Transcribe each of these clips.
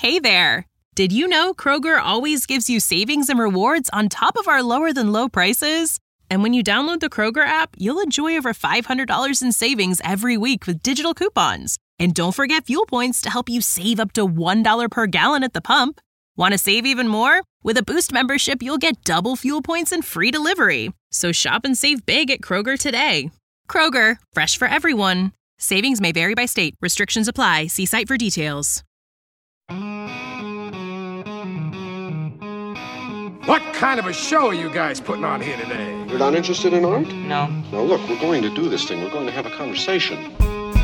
Hey there! Did you know Kroger always gives you savings and rewards on top of our lower-than-low prices? And when you download the Kroger app, you'll enjoy over $500 in savings every week with digital coupons. And don't forget fuel points to help you save up to $1 per gallon at the pump. Want to save even more? With a Boost membership, you'll get double fuel points and free delivery. So shop and save big at Kroger today. Kroger, fresh for everyone. Savings may vary by state. Restrictions apply. See site for details. What kind of a show are you guys putting on here today? You're not interested in art? No. Now look, we're going to do this thing. We're going to have a conversation.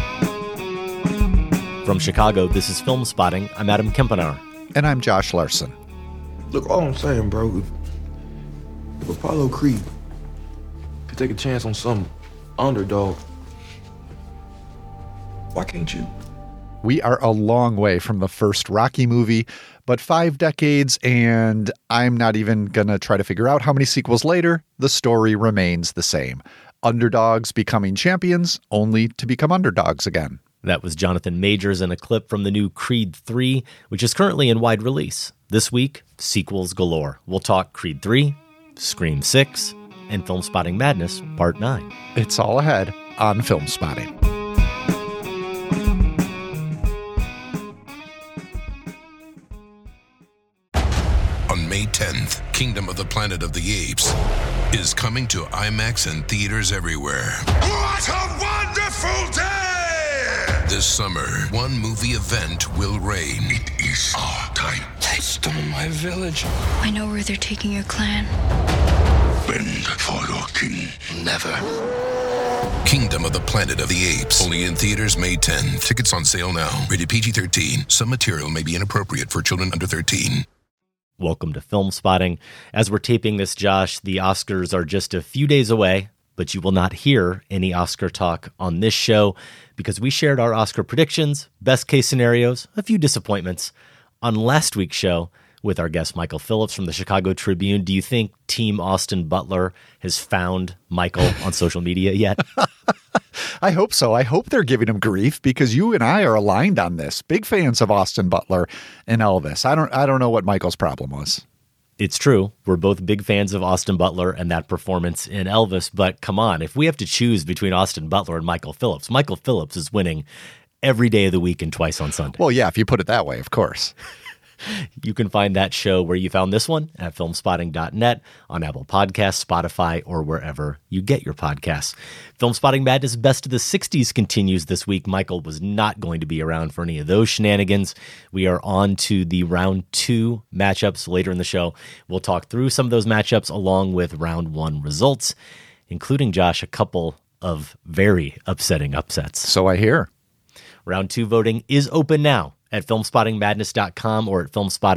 From Chicago, this is Film Spotting. I'm Adam Kempenaar. And I'm Josh Larson. Look, all I'm saying, bro, if Apollo Creed could take a chance on some underdog, why can't you? We are a long way from the first Rocky movie, but 5 decades, and I'm not even going to try to figure out how many sequels later, the story remains the same. Underdogs becoming champions, only to become underdogs again. That was Jonathan Majors in a clip from the new Creed 3, which is currently in wide release. This week, sequels galore. We'll talk Creed 3, Scream 6, and Film Spotting Madness Part 9. It's all ahead on Film Spotting. On May 10th, Kingdom of the Planet of the Apes is coming to IMAX and theaters everywhere. What a wonderful day! This summer, one movie event will reign. It is our time. They stole my village. I know where they're taking your clan. Bend for your king. Never. Kingdom of the Planet of the Apes. Only in theaters May 10th. Tickets on sale now. Rated PG-13. Some material may be inappropriate for children under 13. Welcome to Film Spotting. As we're taping this, Josh, the Oscars are just a few days away, but you will not hear any Oscar talk on this show because we shared our Oscar predictions, best case scenarios, a few disappointments on last week's show with our guest Michael Phillips from the Chicago Tribune. Do you think Team Austin Butler has found Michael on social media yet? I hope so. I hope they're giving him grief because you and I are aligned on this. Big fans of Austin Butler and Elvis. I don't know what Michael's problem was. It's true. We're both big fans of Austin Butler and that performance in Elvis. But come on, if we have to choose between Austin Butler and Michael Phillips is winning every day of the week and twice on Sunday. Well, yeah, if you put it that way, of course. You can find that show where you found this one at filmspotting.net, on Apple Podcasts, Spotify, or wherever you get your podcasts. Film Spotting Madness Best of the 60s continues this week. Michael was not going to be around for any of those shenanigans. We are on to the round 2 matchups later in the show. We'll talk through some of those matchups along with round 1 results, including, Josh, a couple of very upsetting upsets. So I hear. Round 2 voting is open now at filmspottingmadness.com or at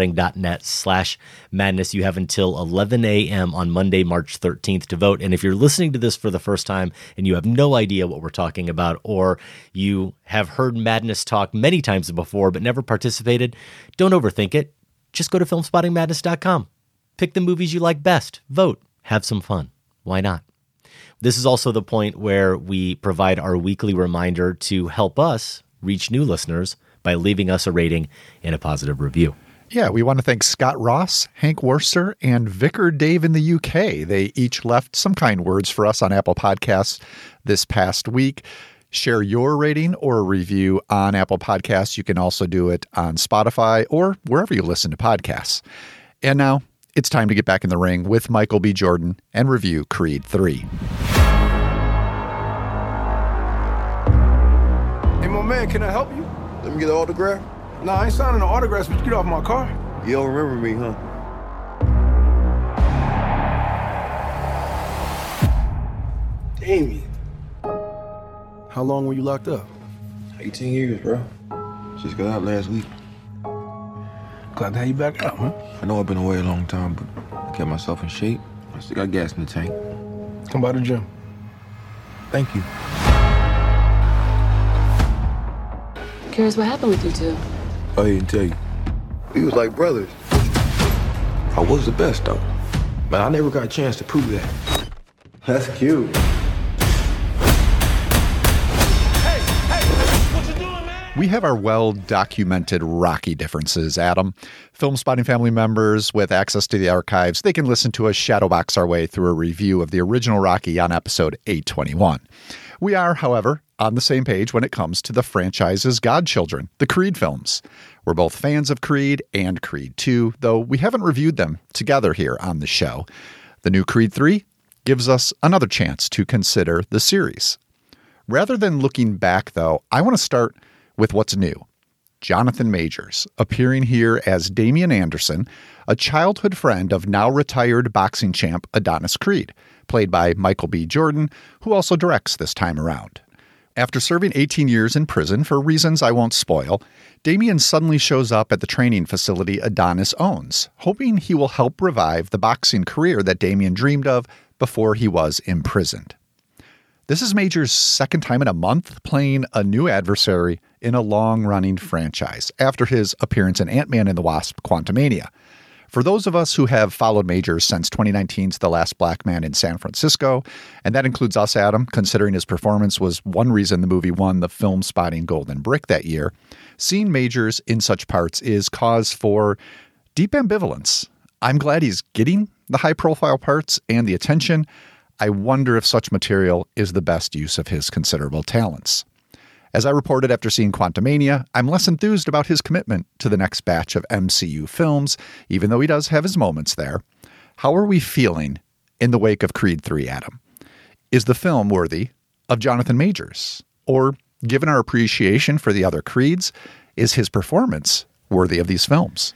filmspotting.net/madness. You have until 11 a.m. on Monday, March 13th to vote. And if you're listening to this for the first time and you have no idea what we're talking about, or you have heard Madness talk many times before but never participated, don't overthink it. Just go to filmspottingmadness.com. Pick the movies you like best. Vote. Have some fun. Why not? This is also the point where we provide our weekly reminder to help us reach new listeners by leaving us a rating and a positive review. Yeah, we want to thank Scott Ross, Hank Worcester, and Vicar Dave in the UK. They each left some kind words for us on Apple Podcasts this past week. Share your rating or a review on Apple Podcasts. You can also do it on Spotify or wherever you listen to podcasts. And now it's time to get back in the ring with Michael B. Jordan and review Creed 3. Hey, my man, can I help you? Let me get an autograph. Nah, I ain't signing no autographs, but you get off my car. You don't remember me, huh? Damien. How long were you locked up? 18 years, bro. Just got out last week. Glad to have you back out, huh? I know I've been away a long time, but I kept myself in shape. I still got gas in the tank. Come by the gym. Thank you. Curious what happened with you two? I didn't tell you. We was like brothers. I was the best, though. But I never got a chance to prove that. That's cute. Hey, what you doing, man? We have our well-documented Rocky differences, Adam. Film Spotting family members with access to the archives, they can listen to us shadowbox our way through a review of the original Rocky on episode 821. We are, however, on the same page when it comes to the franchise's godchildren, the Creed films. We're both fans of Creed and Creed 2, though we haven't reviewed them together here on the show. The new Creed 3 gives us another chance to consider the series. Rather than looking back, though, I want to start with what's new. Jonathan Majors, appearing here as Damian Anderson, a childhood friend of now retired boxing champ Adonis Creed, played by Michael B. Jordan, who also directs this time around. After serving 18 years in prison for reasons I won't spoil, Damian suddenly shows up at the training facility Adonis owns, hoping he will help revive the boxing career that Damian dreamed of before he was imprisoned. This is Majors' second time in a month playing a new adversary in a long-running franchise after his appearance in Ant-Man and the Wasp: Quantumania. For those of us who have followed Majors since 2019's The Last Black Man in San Francisco, and that includes us, Adam, considering his performance was one reason the movie won the Film Spotting Golden Brick that year, seeing Majors in such parts is cause for deep ambivalence. I'm glad he's getting the high-profile parts and the attention. I wonder if such material is the best use of his considerable talents. As I reported after seeing Quantumania, I'm less enthused about his commitment to the next batch of MCU films, even though he does have his moments there. How are we feeling in the wake of Creed 3, Adam? Is the film worthy of Jonathan Majors? Or, given our appreciation for the other Creeds, is his performance worthy of these films?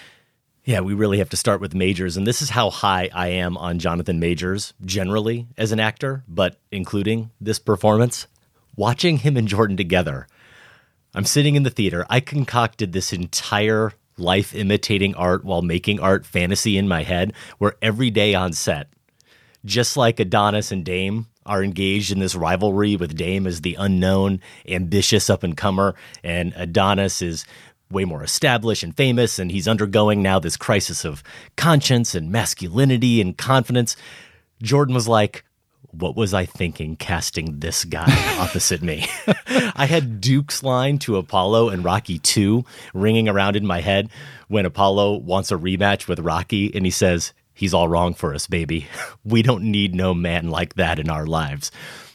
Yeah, we really have to start with Majors, and this is how high I am on Jonathan Majors generally as an actor, but including this performance. Watching him and Jordan together, I'm sitting in the theater. I concocted this entire life imitating art while making art fantasy in my head, where every day on set, just like Adonis and Dame are engaged in this rivalry with Dame as the unknown, ambitious up-and-comer, and Adonis is way more established and famous, and he's undergoing now this crisis of conscience and masculinity and confidence. Jordan was like, what was I thinking casting this guy opposite me? I had Duke's line to Apollo in Rocky 2 ringing around in my head when Apollo wants a rematch with Rocky, and he says, he's all wrong for us, baby. We don't need no man like that in our lives.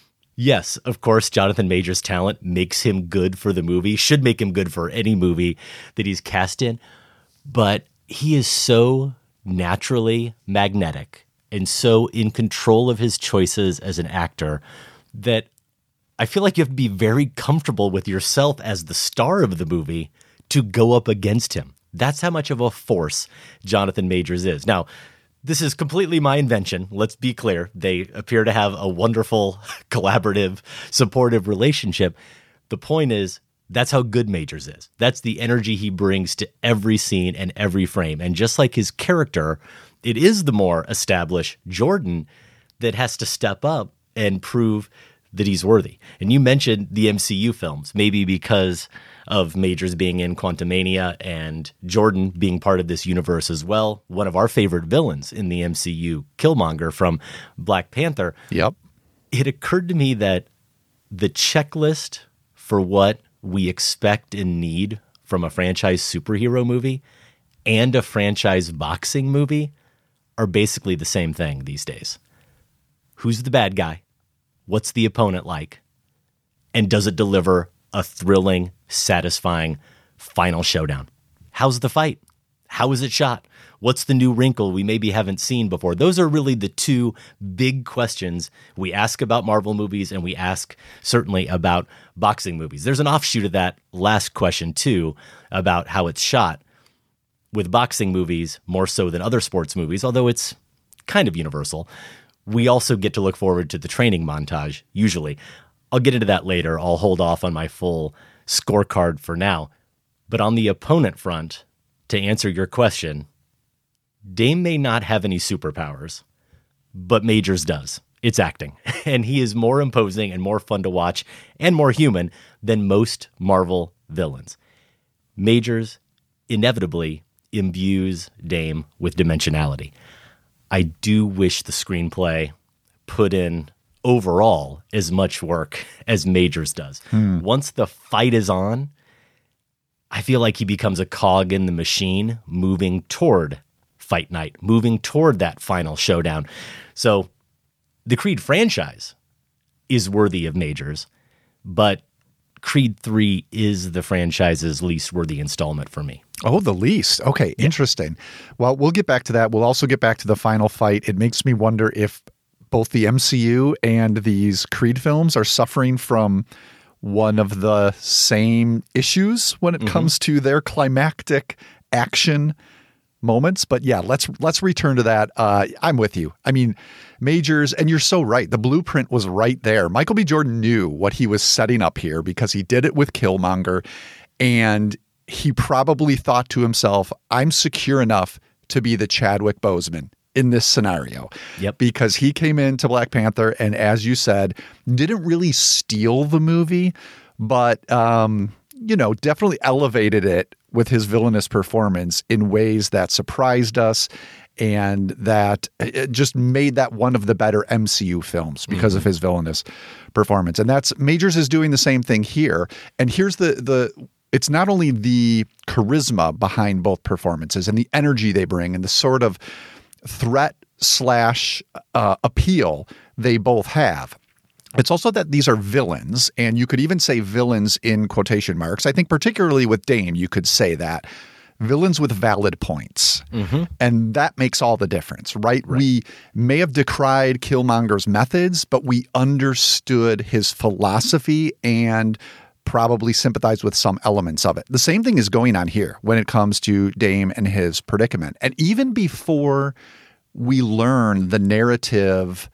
Yes, of course, Jonathan Majors' talent makes him good for the movie, should make him good for any movie that he's cast in, but he is so naturally magnetic and so in control of his choices as an actor that I feel like you have to be very comfortable with yourself as the star of the movie to go up against him. That's how much of a force Jonathan Majors is. Now, this is completely my invention. Let's be clear. They appear to have a wonderful, collaborative, supportive relationship. The point is, that's how good Majors is. That's the energy he brings to every scene and every frame. And just like his character, it is the more established Jordan that has to step up and prove that he's worthy. And you mentioned the MCU films, maybe because of Majors being in Quantumania and Jordan being part of this universe as well. One of our favorite villains in the MCU, Killmonger from Black Panther. Yep. It occurred to me that the checklist for what we expect and need from a franchise superhero movie and a franchise boxing movie are basically the same thing these days. Who's the bad guy? What's the opponent like? And does it deliver a thrilling, satisfying final showdown? How's the fight? How is it shot? What's the new wrinkle we maybe haven't seen before? Those are really the two big questions we ask about Marvel movies, and we ask certainly about boxing movies. There's an offshoot of that last question too, about how it's shot. With boxing movies, more so than other sports movies, although it's kind of universal, we also get to look forward to the training montage, usually. I'll get into that later. I'll hold off on my full scorecard for now. But on the opponent front, to answer your question, Dame may not have any superpowers, but Majors does. It's acting. And he is more imposing and more fun to watch and more human than most Marvel villains. Majors inevitably imbues Dame with dimensionality. I do wish the screenplay put in overall as much work as Majors does. Once the fight is on I feel like he becomes a cog in the machine moving toward Fight Night, moving toward that final showdown. So the Creed franchise is worthy of Majors, but Creed 3 is the franchise's least worthy installment for me. Oh, the least. Okay, interesting. Well, we'll get back to that. We'll also get back to the final fight. It makes me wonder if both the MCU and these Creed films are suffering from one of the same issues when it comes to their climactic action moments. But yeah, let's return to that. I'm with you. I mean, Majors, and you're so right. The blueprint was right there. Michael B. Jordan knew what he was setting up here because he did it with Killmonger, and he probably thought to himself, I'm secure enough to be the Chadwick Boseman in this scenario. Yep. Because he came into Black Panther and, as you said, didn't really steal the movie, but, definitely elevated it with his villainous performance in ways that surprised us and that it just made that one of the better MCU films because of his villainous performance. And that's Majors is doing the same thing here. And here's it's not only the charisma behind both performances and the energy they bring and the sort of threat / appeal they both have. It's also that these are villains, and you could even say villains in quotation marks. I think particularly with Dame, you could say that. Villains with valid points. And that makes all the difference, right? We may have decried Killmonger's methods, but we understood his philosophy and probably sympathized with some elements of it. The same thing is going on here when it comes to Dame and his predicament. And even before we learn the narrative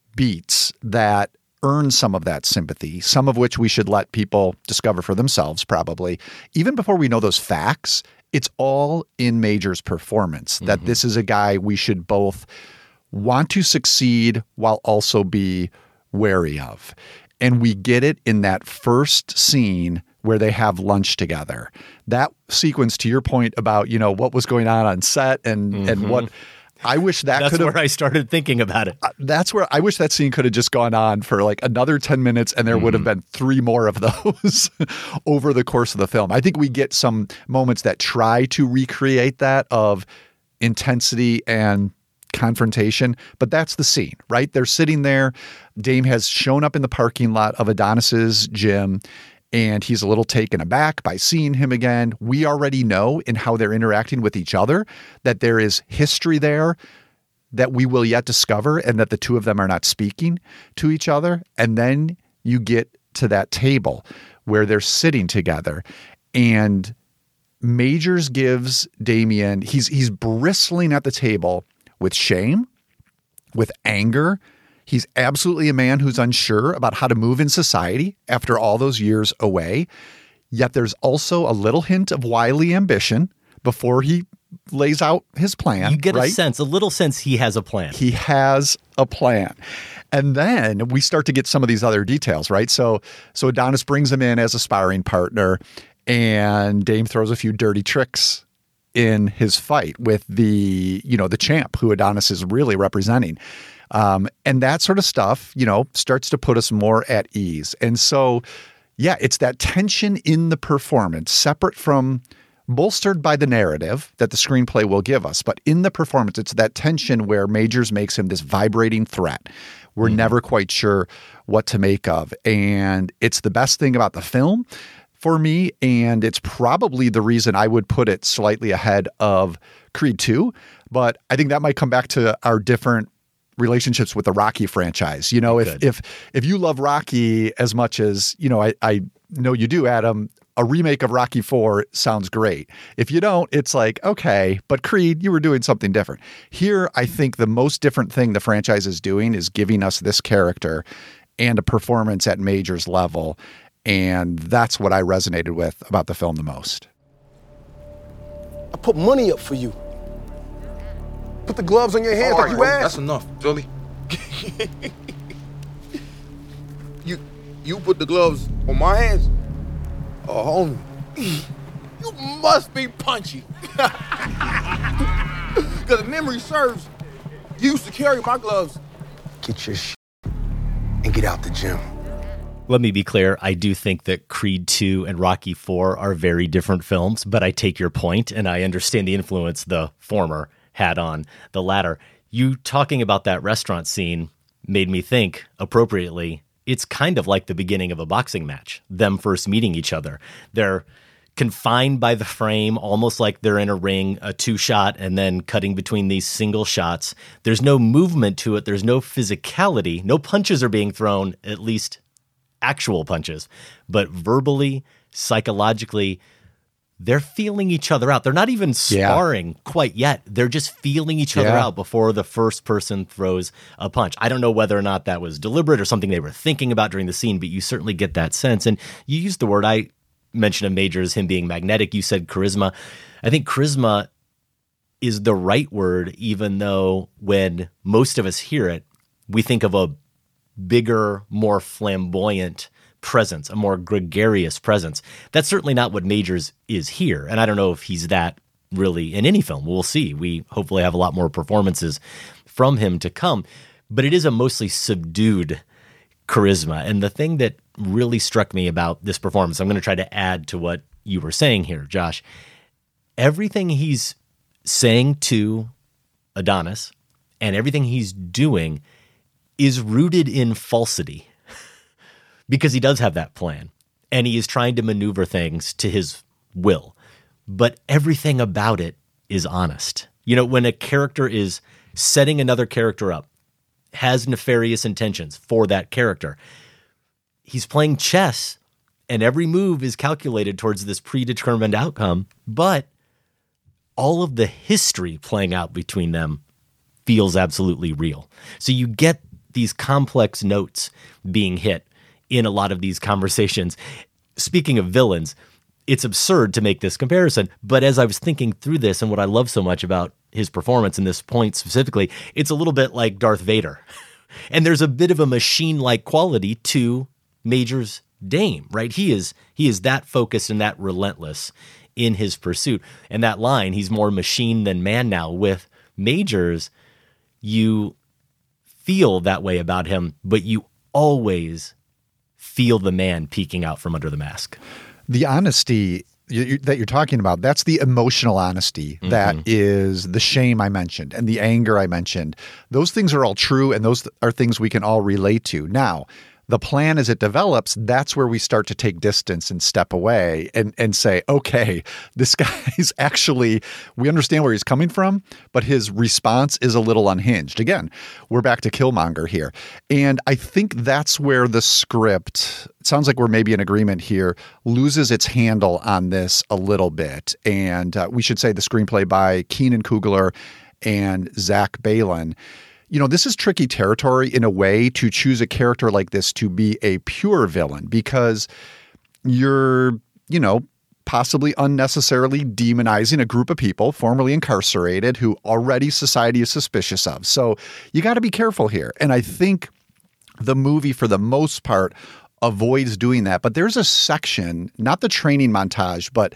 beats that earn some of that sympathy, some of which we should let people discover for themselves probably, even before we know those facts, it's all in Major's performance, that this is a guy we should both want to succeed while also be wary of. And we get it in that first scene where they have lunch together. That sequence, to your point about, what was going on set and what I wish that's where I started thinking about it. That's where I wish that scene could have just gone on for like another 10 minutes and there would have been 3 more of those over the course of the film. I think we get some moments that try to recreate that of intensity and confrontation, but that's the scene, right? They're sitting there. Dame has shown up in the parking lot of Adonis's gym, and he's a little taken aback by seeing him again. We already know in how they're interacting with each other that there is history there that we will yet discover and that the two of them are not speaking to each other. And then you get to that table where they're sitting together, and Majors gives Damian, he's bristling at the table with shame, with anger. He's absolutely a man who's unsure about how to move in society after all those years away. Yet there's also a little hint of wily ambition before he lays out his plan. You get a little sense he has a plan. He has a plan. And then we start to get some of these other details, right? So Adonis brings him in as a sparring partner, and Dame throws a few dirty tricks in his fight with the champ who Adonis is really representing. And that sort of stuff, starts to put us more at ease. And so, yeah, it's that tension in the performance, separate from, bolstered by the narrative that the screenplay will give us. But in the performance, it's that tension where Majors makes him this vibrating threat. We're never quite sure what to make of. And it's the best thing about the film for me, and it's probably the reason I would put it slightly ahead of Creed 2. But I think that might come back to our different relationships with the Rocky franchise. If you love Rocky as much as, I know you do, Adam, a remake of Rocky 4 sounds great. If you don't, it's like, okay, but Creed, you were doing something different. Here, I think the most different thing the franchise is doing is giving us this character and a performance at Major's level. And that's what I resonated with about the film the most. I put money up for you. Put the gloves on your hands like you asked. That's enough, Jolie. You put the gloves on my hands? Oh, homie. You must be punchy. Because if memory serves, you used to carry my gloves. Get your shit and get out the gym. Let me be clear. I do think that Creed 2 and Rocky 4 are very different films, but I take your point and I understand the influence the former had on the latter. You talking about that restaurant scene made me think, appropriately, it's kind of like the beginning of a boxing match, them first meeting each other. They're confined by the frame, almost like they're in a ring, a 2-shot, and then cutting between these single shots. There's no movement to it. There's no physicality. No punches are being thrown, at least actual punches, but verbally, psychologically, they're feeling each other out. They're not even sparring quite yet. They're just feeling each other out before the first person throws a punch. I don't know whether or not that was deliberate or something they were thinking about during the scene, but you certainly get that sense. And you used the word, I mentioned of Majors, him being magnetic. You said charisma. I think charisma is the right word, even though when most of us hear it, we think of a bigger, more flamboyant presence, a more gregarious presence. That's certainly not what Majors is here. And I don't know if he's that really in any film. We'll see. We hopefully have a lot more performances from him to come. But it is a mostly subdued charisma. And the thing that really struck me about this performance, I'm going to try to add to what you were saying here, Josh. Everything he's saying to Adonis and everything he's doing is rooted in falsity because he does have that plan and he is trying to maneuver things to his will, but everything about it is honest. You know, when a character is setting another character up, has nefarious intentions for that character, he's playing chess and every move is calculated towards this predetermined outcome, but all of the history playing out between them feels absolutely real. So you get these complex notes being hit in a lot of these conversations. Speaking of villains, it's absurd to make this comparison, but as I was thinking through this and what I love so much about his performance in this point specifically, it's a little bit like Darth Vader. And there's a bit of a machine-like quality to Major's Dame, right? He is that focused and that relentless in his pursuit. And that line, he's more machine than man now, with Majors, you feel that way about him, but you always feel the man peeking out from under the mask. The honesty that you're talking about, that's the emotional honesty. That is the shame I mentioned and the anger I mentioned. Those things are all true, and those are things we can all relate to. Now, the plan as it develops, that's where we start to take distance and step away and say, okay, this guy's actually, we understand where he's coming from, but his response is a little unhinged. Again, we're back to Killmonger here. And I think that's where the script, it sounds like we're maybe in agreement here, loses its handle on this a little bit. And we should say the screenplay by Keenan Coogler and Zach Balan. You know, this is tricky territory in a way to choose a character like this to be a pure villain, because you're, you know, possibly unnecessarily demonizing a group of people formerly incarcerated who already society is suspicious of. So you got to be careful here. And I think the movie, for the most part, avoids doing that. But there's a section, not the training montage, but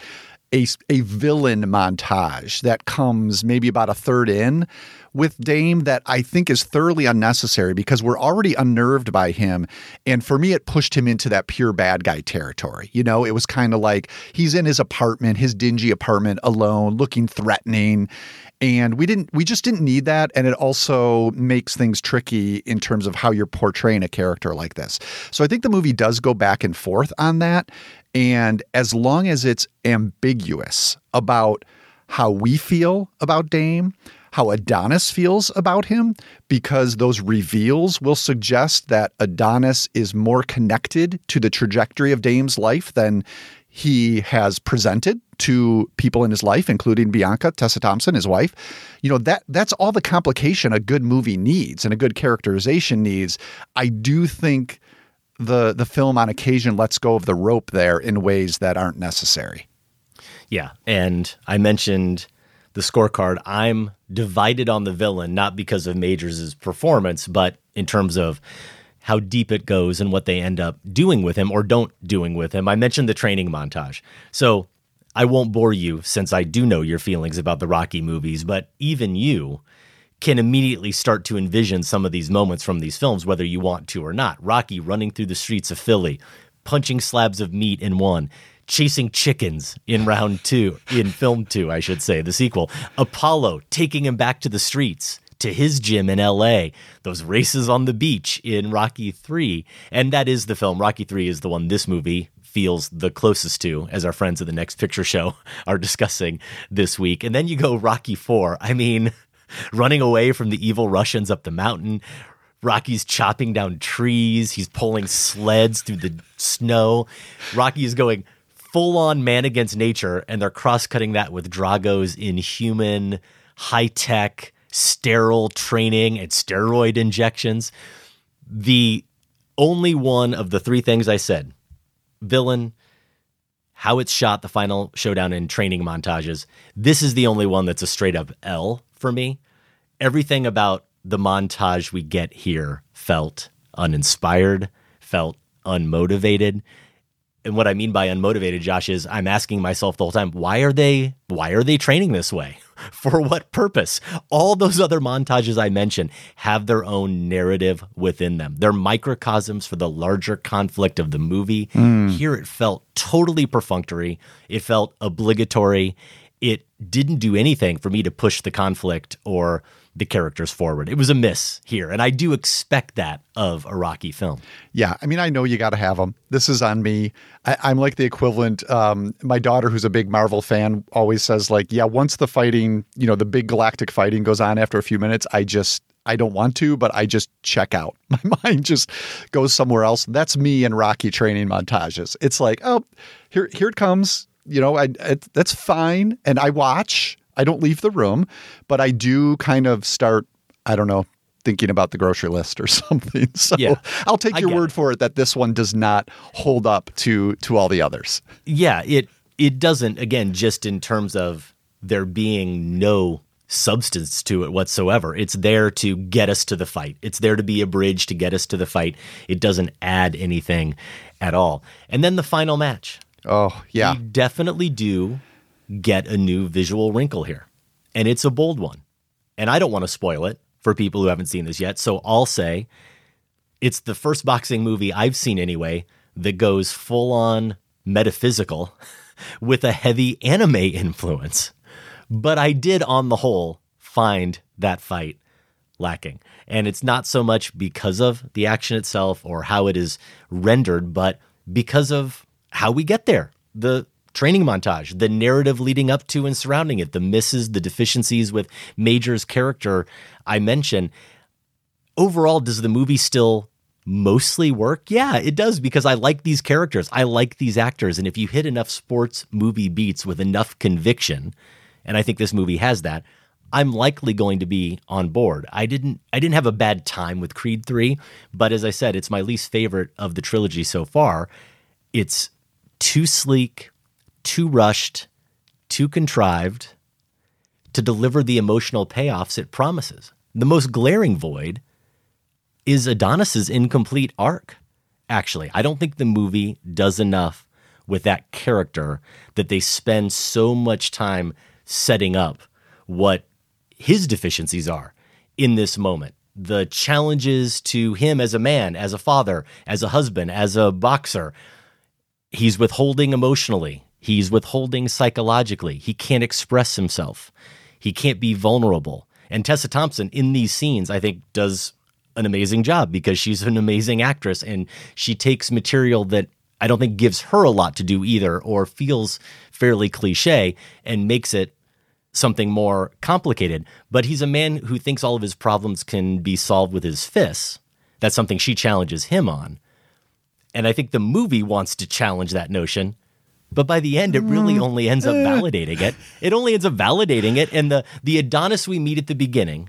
a villain montage that comes maybe about a third in with Dame that I think is thoroughly unnecessary, because we're already unnerved by him. And for me, it pushed him into that pure bad guy territory. You know, it was kind of like he's in his apartment, his dingy apartment, alone, looking threatening. And we just didn't need that. And it also makes things tricky in terms of how you're portraying a character like this. So I think the movie does go back and forth on that. And as long as it's ambiguous about how we feel about Dame, how Adonis feels about him, because those reveals will suggest that Adonis is more connected to the trajectory of Dame's life than he has presented to people in his life, including Bianca, Tessa Thompson, his wife. You know, that's all the complication a good movie needs and a good characterization needs. I do think the film on occasion lets go of the rope there in ways that aren't necessary. Yeah, and I mentioned the scorecard. I'm divided on the villain, not because of Majors' performance, but in terms of how deep it goes and what they end up doing with him or don't doing with him. I mentioned the training montage. So I won't bore you, since I do know your feelings about the Rocky movies, but even you can immediately start to envision some of these moments from these films, whether you want to or not. Rocky running through the streets of Philly, punching slabs of meat in one, chasing chickens in round 2, in film 2, I should say, the sequel. Apollo taking him back to the streets, to his gym in LA, those races on the beach in Rocky 3. And that is the film. Rocky 3 is the one this movie feels the closest to, as our friends at the Next Picture Show are discussing this week. And then you go Rocky 4. I mean, running away from the evil Russians up the mountain. Rocky's chopping down trees. He's pulling sleds through the snow. Rocky is going full-on man against nature, and they're cross-cutting that with Drago's inhuman, high-tech, sterile training and steroid injections. The only one of the 3 things I said, villain, how it's shot, the final showdown and training montages, this is the only one that's a straight-up L for me. Everything about the montage we get here felt uninspired, felt unmotivated. And what I mean by unmotivated, Josh, is I'm asking myself the whole time, why are they training this way? For what purpose? All those other montages I mentioned have their own narrative within them. They're microcosms for the larger conflict of the movie. Here it felt totally perfunctory. It felt obligatory. It didn't do anything for me to push the conflict or the characters forward. It was a miss here, and I do expect that of a Rocky film. Yeah, I mean, I know you got to have them. This is on me. I'm like the equivalent. My daughter, who's a big Marvel fan, always says, like, yeah, once the fighting, the big galactic fighting goes on after a few minutes, I don't want to, but I just check out. My mind just goes somewhere else. That's me in Rocky training montages. It's like, oh, here it comes. That's fine. And I watch. I don't leave the room, but I do kind of start, I don't know, thinking about the grocery list or something. So yeah, I'll take your word for it that this one does not hold up to all the others. Yeah, it doesn't, again, just in terms of there being no substance to it whatsoever. It's there to get us to the fight. It's there to be a bridge to get us to the fight. It doesn't add anything at all. And then the final match. Oh, yeah. We definitely do get a new visual wrinkle here. And it's a bold one. And I don't want to spoil it for people who haven't seen this yet. So I'll say it's the first boxing movie I've seen anyway that goes full on metaphysical with a heavy anime influence. But I did, on the whole, find that fight lacking. And it's not so much because of the action itself or how it is rendered, but because of how we get there. The training montage, the narrative leading up to and surrounding it, the misses, the deficiencies with Major's character I mentioned. Overall, does the movie still mostly work? Yeah, it does, because I like these characters. I like these actors. And if you hit enough sports movie beats with enough conviction, and I think this movie has that, I'm likely going to be on board. I didn't have a bad time with Creed 3, but as I said, it's my least favorite of the trilogy so far. It's too sleek, too rushed, too contrived to deliver the emotional payoffs it promises. The most glaring void is Adonis's incomplete arc, actually. I don't think the movie does enough with that character that they spend so much time setting up what his deficiencies are in this moment. The challenges to him as a man, as a father, as a husband, as a boxer. He's withholding emotionally. He's withholding psychologically. He can't express himself. He can't be vulnerable. And Tessa Thompson in these scenes, I think, does an amazing job because she's an amazing actress and she takes material that I don't think gives her a lot to do either or feels fairly cliche and makes it something more complicated. But he's a man who thinks all of his problems can be solved with his fists. That's something she challenges him on. And I think the movie wants to challenge that notion. But by the end, it really only ends up validating it. It only ends up validating it. And the Adonis we meet at the beginning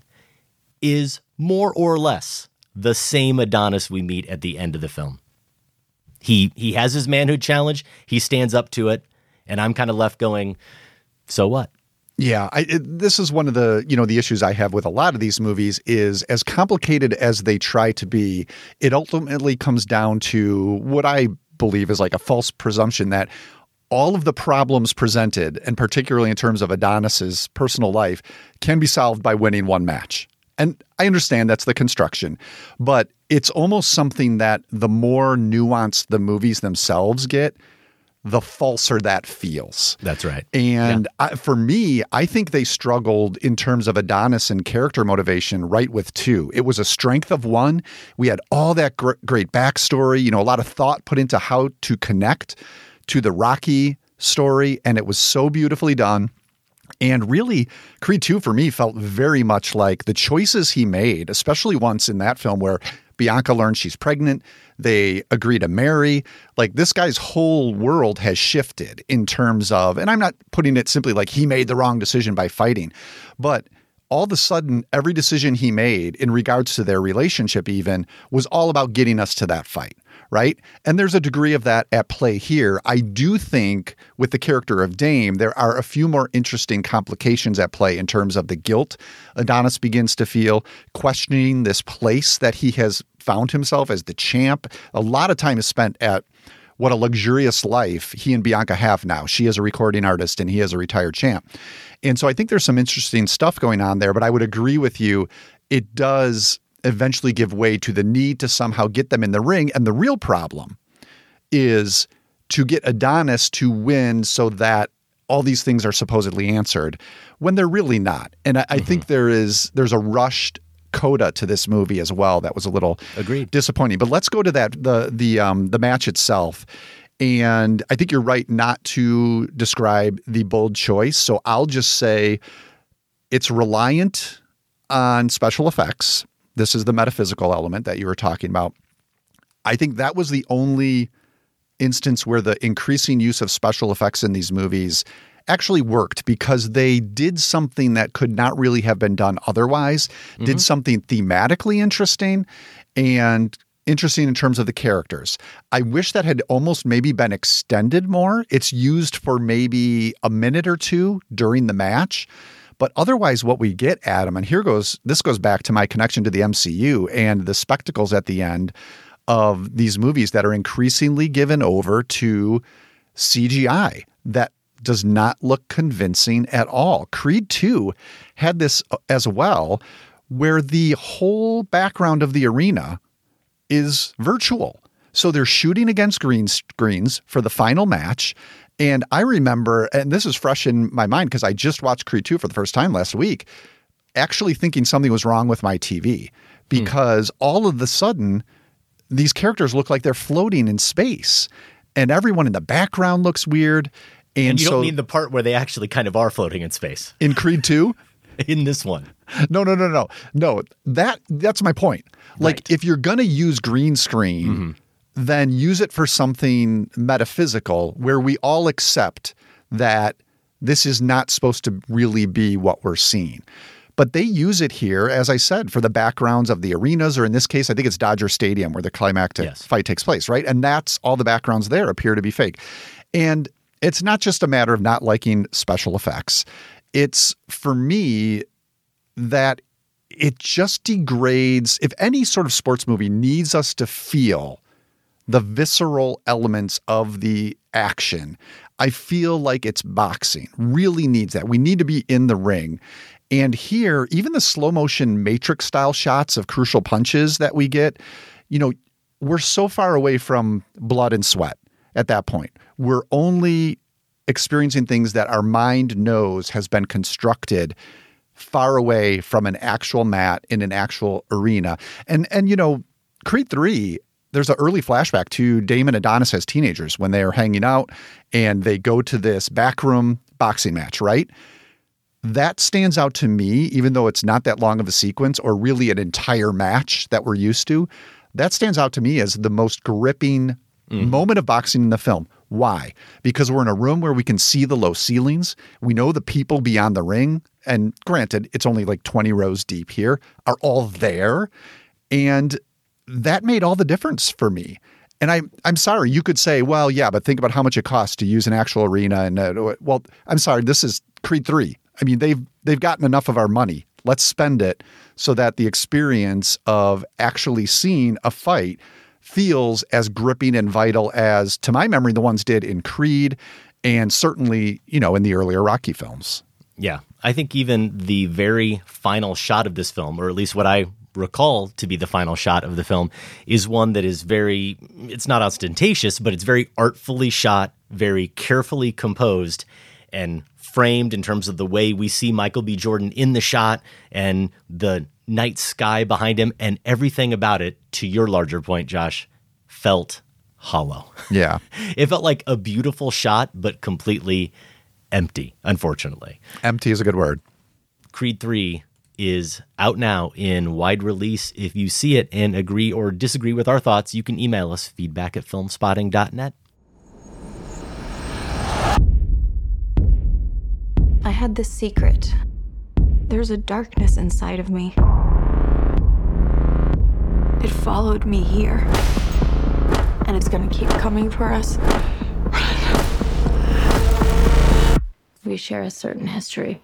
is more or less the same Adonis we meet at the end of the film. He has his manhood challenge. He stands up to it. And I'm kind of left going, so what? Yeah, this is one of the, the issues I have with a lot of these movies is as complicated as they try to be, it ultimately comes down to what I believe is like a false presumption that all of the problems presented, and particularly in terms of Adonis's personal life, can be solved by winning one match. And I understand that's the construction, but it's almost something that the more nuanced the movies themselves get, the falser that feels. That's right. And for me, I think they struggled in terms of Adonis and character motivation right with 2. It was a strength of 1. We had all that great backstory, a lot of thought put into how to connect to the Rocky story, and it was so beautifully done. And really, Creed 2 for me felt very much like the choices he made, especially once in that film where Bianca learns she's pregnant, they agree to marry. Like, this guy's whole world has shifted in terms of, and I'm not putting it simply like he made the wrong decision by fighting, but all of a sudden, every decision he made in regards to their relationship even was all about getting us to that fight, right? And there's a degree of that at play here. I do think with the character of Dame, there are a few more interesting complications at play in terms of the guilt Adonis begins to feel, questioning this place that he has found himself as the champ. A lot of time is spent at what a luxurious life he and Bianca have now. She is a recording artist and he is a retired champ. And so I think there's some interesting stuff going on there, but I would agree with you. It does eventually give way to the need to somehow get them in the ring. And the real problem is to get Adonis to win so that all these things are supposedly answered when they're really not. And I think there's a rushed coda to this movie as well that was a little disappointing. But let's go to that the match itself. And I think you're right not to describe the bold choice. So I'll just say it's reliant on special effects. This is the metaphysical element that you were talking about. I think that was the only instance where the increasing use of special effects in these movies actually worked, because they did something that could not really have been done otherwise, did something thematically interesting and interesting in terms of the characters. I wish that had almost maybe been extended more. It's used for maybe a minute or two during the match. But otherwise, what we get, Adam, and this goes back to my connection to the MCU and the spectacles at the end of these movies that are increasingly given over to CGI that does not look convincing at all. Creed 2 had this as well, where the whole background of the arena is virtual. So they're shooting against green screens for the final match. And I remember, and this is fresh in my mind because I just watched Creed 2 for the first time last week, actually thinking something was wrong with my TV because all of a sudden these characters look like they're floating in space and everyone in the background looks weird. And you don't mean the part where they actually kind of are floating in space. In Creed 2? In this one. No. That's my point. Like, if you're going to use green screen, then use it for something metaphysical where we all accept that this is not supposed to really be what we're seeing. But they use it here, as I said, for the backgrounds of the arenas, or in this case, I think it's Dodger Stadium where the climactic fight takes place, right? And that's all the backgrounds there appear to be fake. And it's not just a matter of not liking special effects. It's, for me, that it just degrades. If any sort of sports movie needs us to feel the visceral elements of the action, I feel like it's boxing. Really needs that. We need to be in the ring. And here, even the slow motion Matrix style shots of crucial punches that we get, we're so far away from blood and sweat at that point. We're only experiencing things that our mind knows has been constructed far away from an actual mat in an actual arena. And Creed 3, there's an early flashback to Dame and Adonis as teenagers when they are hanging out and they go to this backroom boxing match, right? That stands out to me, even though it's not that long of a sequence or really an entire match that we're used to. That stands out to me as the most gripping moment of boxing in the film. Why? Because we're in a room where we can see the low ceilings. We know the people beyond the ring, and granted, it's only like 20 rows deep here, are all there. And that made all the difference for me. And I'm sorry, you could say, well, yeah, but think about how much it costs to use an actual arena. And well, I'm sorry, this is Creed 3. I mean, they've gotten enough of our money. Let's spend it so that the experience of actually seeing a fight feels as gripping and vital as, to my memory, the ones did in Creed and certainly, in the earlier Rocky films. Yeah, I think even the very final shot of this film, or at least what I recall to be the final shot of the film, is one that is very, it's not ostentatious, but it's very artfully shot, very carefully composed and framed in terms of the way we see Michael B. Jordan in the shot and the night sky behind him, and everything about it, to your larger point, Josh, felt hollow. Yeah. It felt like a beautiful shot, but completely empty, unfortunately. Empty is a good word. Creed 3 is out now in wide release. If you see it and agree or disagree with our thoughts, you can email us, feedback@filmspotting.net. I had this secret. There's a darkness inside of me. It followed me here. And it's gonna keep coming for us. We share a certain history.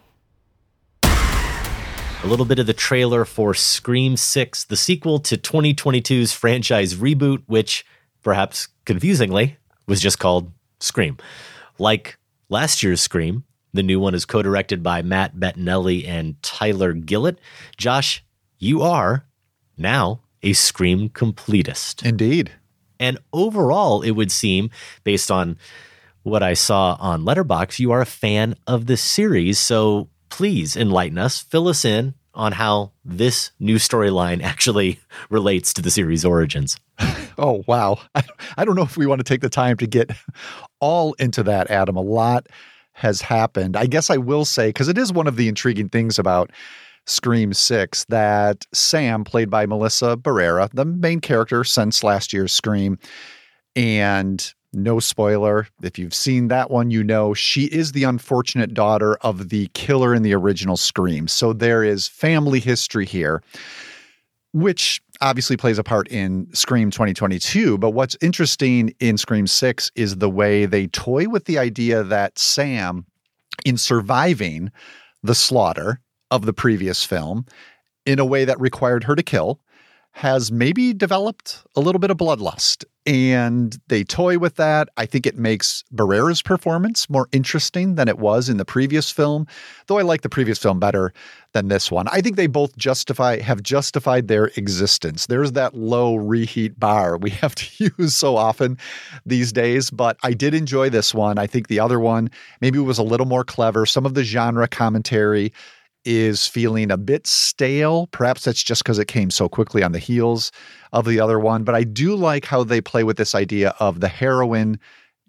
A little bit of the trailer for Scream 6, the sequel to 2022's franchise reboot, which, perhaps confusingly, was just called Scream. Like last year's Scream, the new one is co-directed by Matt Bettinelli and Tyler Gillett. Josh, you are now a Scream completist. Indeed. And overall, it would seem, based on what I saw on Letterboxd, you are a fan of the series. So please enlighten us, fill us in on how this new storyline actually relates to the series' origins. Oh, wow. I don't know if we want to take the time to get all into that, Adam. A lot has happened. I guess I will say, because it is one of the intriguing things about Scream 6, that Sam, played by Melissa Barrera, the main character since last year's Scream, and no spoiler, if you've seen that one, you know she is the unfortunate daughter of the killer in the original Scream. So there is family history here, which obviously plays a part in Scream 2022. But what's interesting in Scream 6 is the way they toy with the idea that Sam, in surviving the slaughter of the previous film in a way that required her to kill, has maybe developed a little bit of bloodlust. And they toy with that. I think it makes Barrera's performance more interesting than it was in the previous film, though I like the previous film better than this one. I think they both have justified their existence. There's that low reheat bar we have to use so often these days, but I did enjoy this one. I think the other one maybe was a little more clever. Some of the genre commentary is feeling a bit stale. Perhaps that's just because it came so quickly on the heels of the other one. But I do like how they play with this idea of the heroine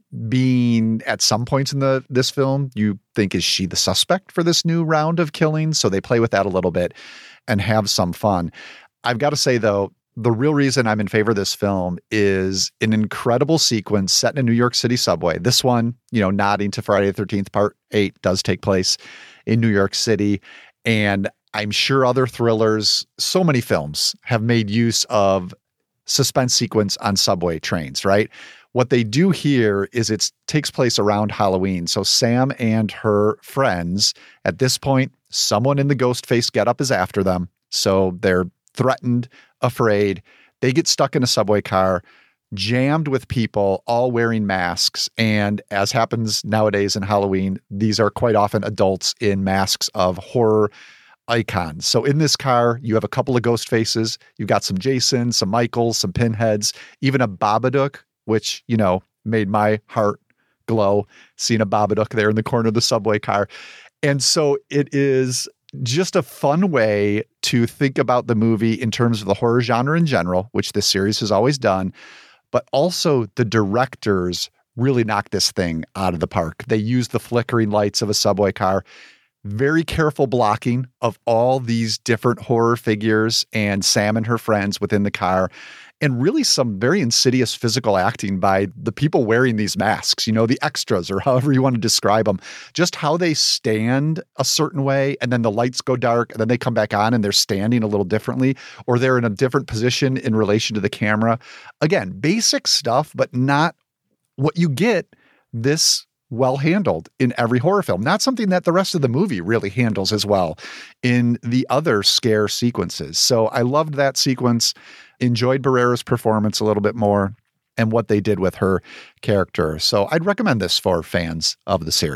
being, at some points in this film, you think, is she the suspect for this new round of killings? So they play with that a little bit and have some fun. I've got to say, though, the real reason I'm in favor of this film is an incredible sequence set in a New York City subway. This one, nodding to Friday the 13th, Part 8, does take place in New York City. And I'm sure other thrillers, so many films have made use of suspense sequence on subway trains, right? What they do here is it takes place around Halloween. So Sam and her friends, at this point, someone in the ghost face getup is after them. So they're threatened, afraid. They get stuck in a subway car, jammed with people all wearing masks. And as happens nowadays in Halloween, these are quite often adults in masks of horror icons. So in this car, you have a couple of ghost faces. You've got some Jason, some Michaels, some Pinheads, even a Babadook, which, made my heart glow seeing a Babadook there in the corner of the subway car. And so it is just a fun way to think about the movie in terms of the horror genre in general, which this series has always done. But also the directors really knocked this thing out of the park. They used the flickering lights of a subway car, very careful blocking of all these different horror figures and Sam and her friends within the car, and really some very insidious physical acting by the people wearing these masks, the extras or however you want to describe them, just how they stand a certain way and then the lights go dark and then they come back on and they're standing a little differently or they're in a different position in relation to the camera. Again, basic stuff, but not what you get this well handled in every horror film. Not something that the rest of the movie really handles as well in the other scare sequences. So I loved that sequence, enjoyed Barrera's performance a little bit more and what they did with her character. So I'd recommend this for fans of the series.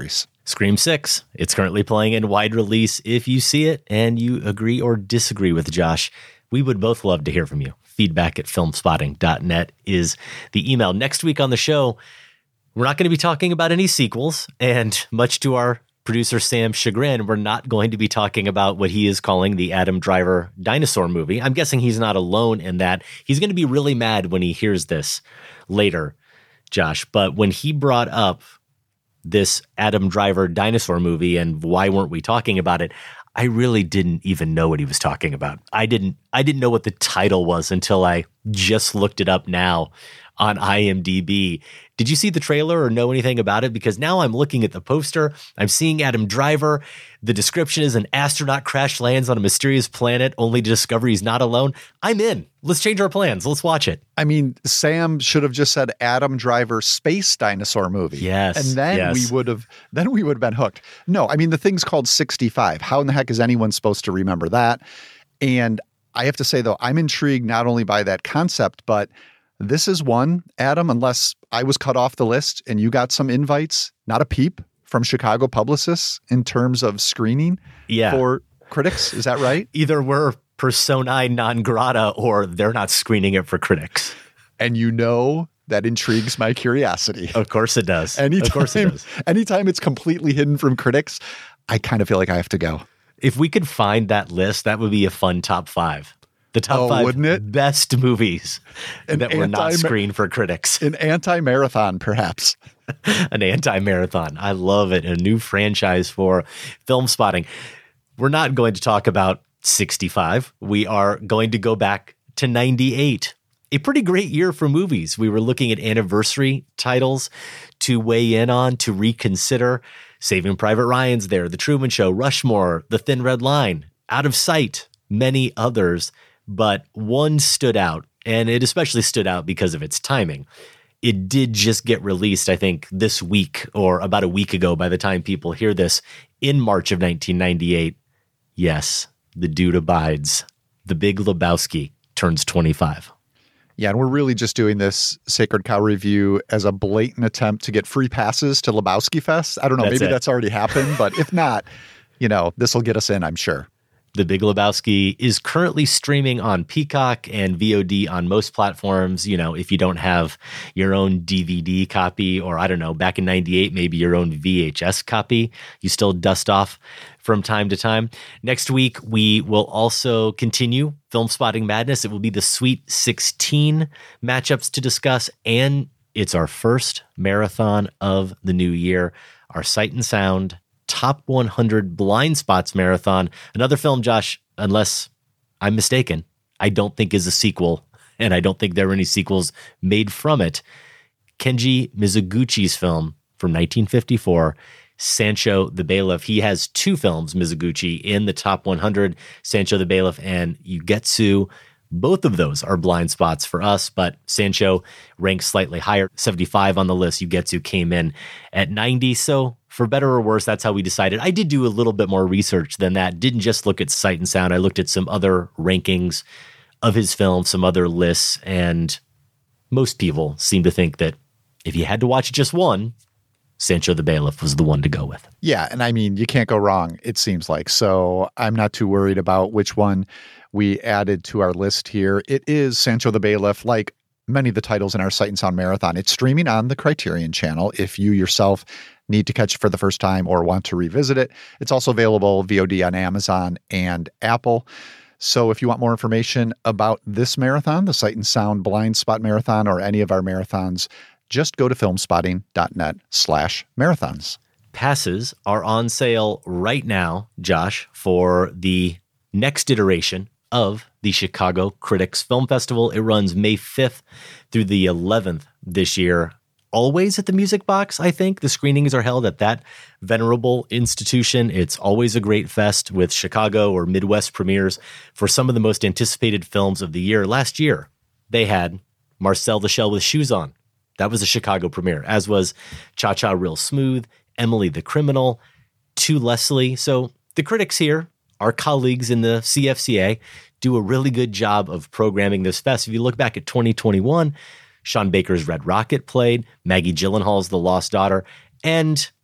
Scream 6. It's currently playing in wide release. If you see it and you agree or disagree with Josh, we would both love to hear from you. Feedback@filmspotting.net is the email. Next week on the show, we're not going to be talking about any sequels, and much to our producer Sam's chagrin, we're not going to be talking about what he is calling the Adam Driver dinosaur movie. I'm guessing he's not alone in that. He's going to be really mad when he hears this later, Josh. But when he brought up this Adam Driver dinosaur movie and why weren't we talking about it, I really didn't even know what he was talking about. I didn't know what the title was until I just looked it up now on IMDb. Did you see the trailer or know anything about it? Because now I'm looking at the poster. I'm seeing Adam Driver. The description is an astronaut crash lands on a mysterious planet only to discover he's not alone. I'm in. Let's change our plans. Let's watch it. I mean, Sam should have just said Adam Driver space dinosaur movie. Yes. And then we would have been hooked. No, I mean, the thing's called 65. How in the heck is anyone supposed to remember that? And I have to say, though, I'm intrigued not only by that concept, but this is one, Adam, unless I was cut off the list and you got some invites, not a peep from Chicago publicists in terms of screening for critics. Is that right? Either we're personae non grata or they're not screening it for critics. And that intrigues my curiosity. Of course it does. Anytime it's completely hidden from critics, I kind of feel like I have to go. If we could find that list, that would be a fun top 5. The top 5 wouldn't it? Best movies that were not screened for critics. An anti-marathon, perhaps. An anti-marathon. I love it. A new franchise for Film Spotting. We're not going to talk about 65. We are going to go back to 98. A pretty great year for movies. We were looking at anniversary titles to weigh in on, to reconsider. Saving Private Ryan's there, The Truman Show, Rushmore, The Thin Red Line, Out of Sight, many others. But one stood out, and it especially stood out because of its timing. It did just get released, I think, this week or about a week ago by the time people hear this, in March of 1998. Yes, the dude abides. The Big Lebowski turns 25. Yeah, and we're really just doing this Sacred Cow review as a blatant attempt to get free passes to Lebowski Fest. I don't know, maybe that's already happened, but if not, this will get us in, I'm sure. The Big Lebowski is currently streaming on Peacock and VOD on most platforms. If you don't have your own DVD copy, or I don't know, back in 98, maybe your own VHS copy, you still dust off from time to time. Next week, we will also continue Film Spotting Madness. It will be the Sweet 16 matchups to discuss, and it's our first marathon of the new year, our Sight and Sound Top 100 Blind Spots Marathon. Another film, Josh, unless I'm mistaken, I don't think is a sequel, and I don't think there were any sequels made from it. Kenji Mizoguchi's film from 1954, Sancho the Bailiff. He has 2 films, Mizoguchi, in the top 100, Sancho the Bailiff and Ugetsu. Both of those are blind spots for us, but Sancho ranks slightly higher, 75 on the list. Ugetsu came in at 90. So for better or worse, that's how we decided. I did do a little bit more research than that. Didn't just look at Sight and Sound. I looked at some other rankings of his films, some other lists, and most people seem to think that if you had to watch just one, Sancho the Bailiff was the one to go with. Yeah, and I mean, you can't go wrong, it seems like. So I'm not too worried about which one we added to our list here. It is Sancho the Bailiff, like many of the titles in our Sight and Sound Marathon. It's streaming on the Criterion Channel if you yourself need to catch it for the first time or want to revisit it. It's also available VOD on Amazon and Apple. So if you want more information about this marathon, the Sight and Sound Blind Spot Marathon, or any of our marathons, just go to filmspotting.net/marathons. Passes are on sale right now, Josh, for the next iteration of the Chicago Critics Film Festival. It runs May 5th through the 11th this year. Always at the Music Box, I think. The screenings are held at that venerable institution. It's always a great fest with Chicago or Midwest premieres for some of the most anticipated films of the year. Last year, they had Marcel the Shell with Shoes On. That was a Chicago premiere, as was Cha-Cha Real Smooth, Emily the Criminal, To Leslie. So the critics here, our colleagues in the CFCA, do a really good job of programming this fest. If you look back at 2021, Sean Baker's Red Rocket played, Maggie Gyllenhaal's The Lost Daughter, and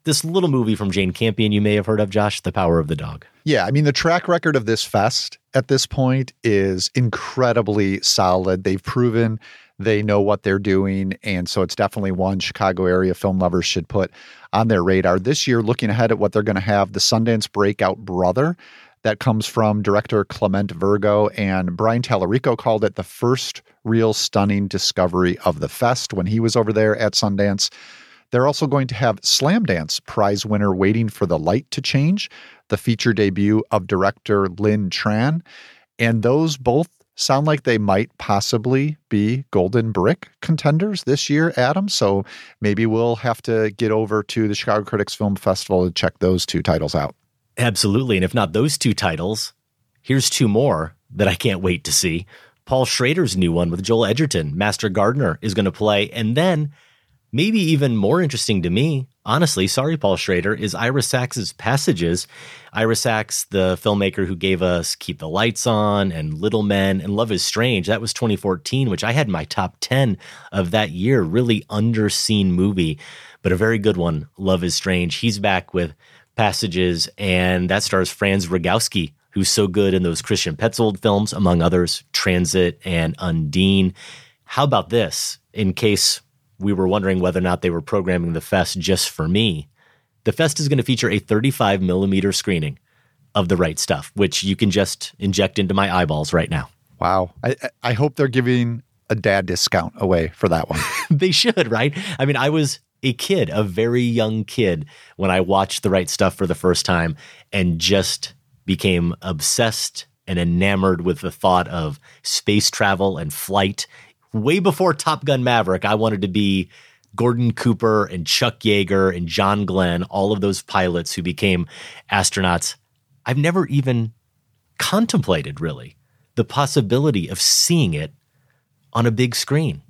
this little movie from Jane Campion you may have heard of, Josh, The Power of the Dog. Yeah, I mean, the track record of this fest at this point is incredibly solid. They've proven they know what they're doing, and so it's definitely one Chicago area film lovers should put on their radar. This year, looking ahead at what they're going to have, the Sundance Breakout Brother, that comes from director Clement Virgo, and Brian Tallarico called it the first real stunning discovery of the fest when he was over there at Sundance. They're also going to have Slamdance prize winner Waiting for the Light to Change, the feature debut of director Lynn Tran. And those both sound like they might possibly be Golden Brick contenders this year, Adam. So maybe we'll have to get over to the Chicago Critics Film Festival to check those two titles out. Absolutely. And if not those two titles, here's two more that I can't wait to see. Paul Schrader's new one with Joel Edgerton, Master Gardener, is going to play. And then maybe even more interesting to me, honestly, sorry, Paul Schrader, is Ira Sachs's Passages. Ira Sachs, the filmmaker who gave us Keep the Lights On and Little Men and Love is Strange. That was 2014, which I had in my top 10 of that year. Really underseen movie, but a very good one, Love is Strange. He's back with Passages, and that stars Franz Rogowski, who's so good in those Christian Petzold films, among others, Transit and Undine. How about this? In case we were wondering whether or not they were programming the fest just for me, the fest is going to feature a 35 millimeter screening of The Right Stuff, which you can just inject into my eyeballs right now. Wow. I hope they're giving a dad discount away for that one. They should, right? I mean, I was a kid, a very young kid, when I watched The Right Stuff for the first time and just became obsessed and enamored with the thought of space travel and flight. Way before Top Gun Maverick, I wanted to be Gordon Cooper and Chuck Yeager and John Glenn, all of those pilots who became astronauts. I've never even contemplated, really, the possibility of seeing it on a big screen.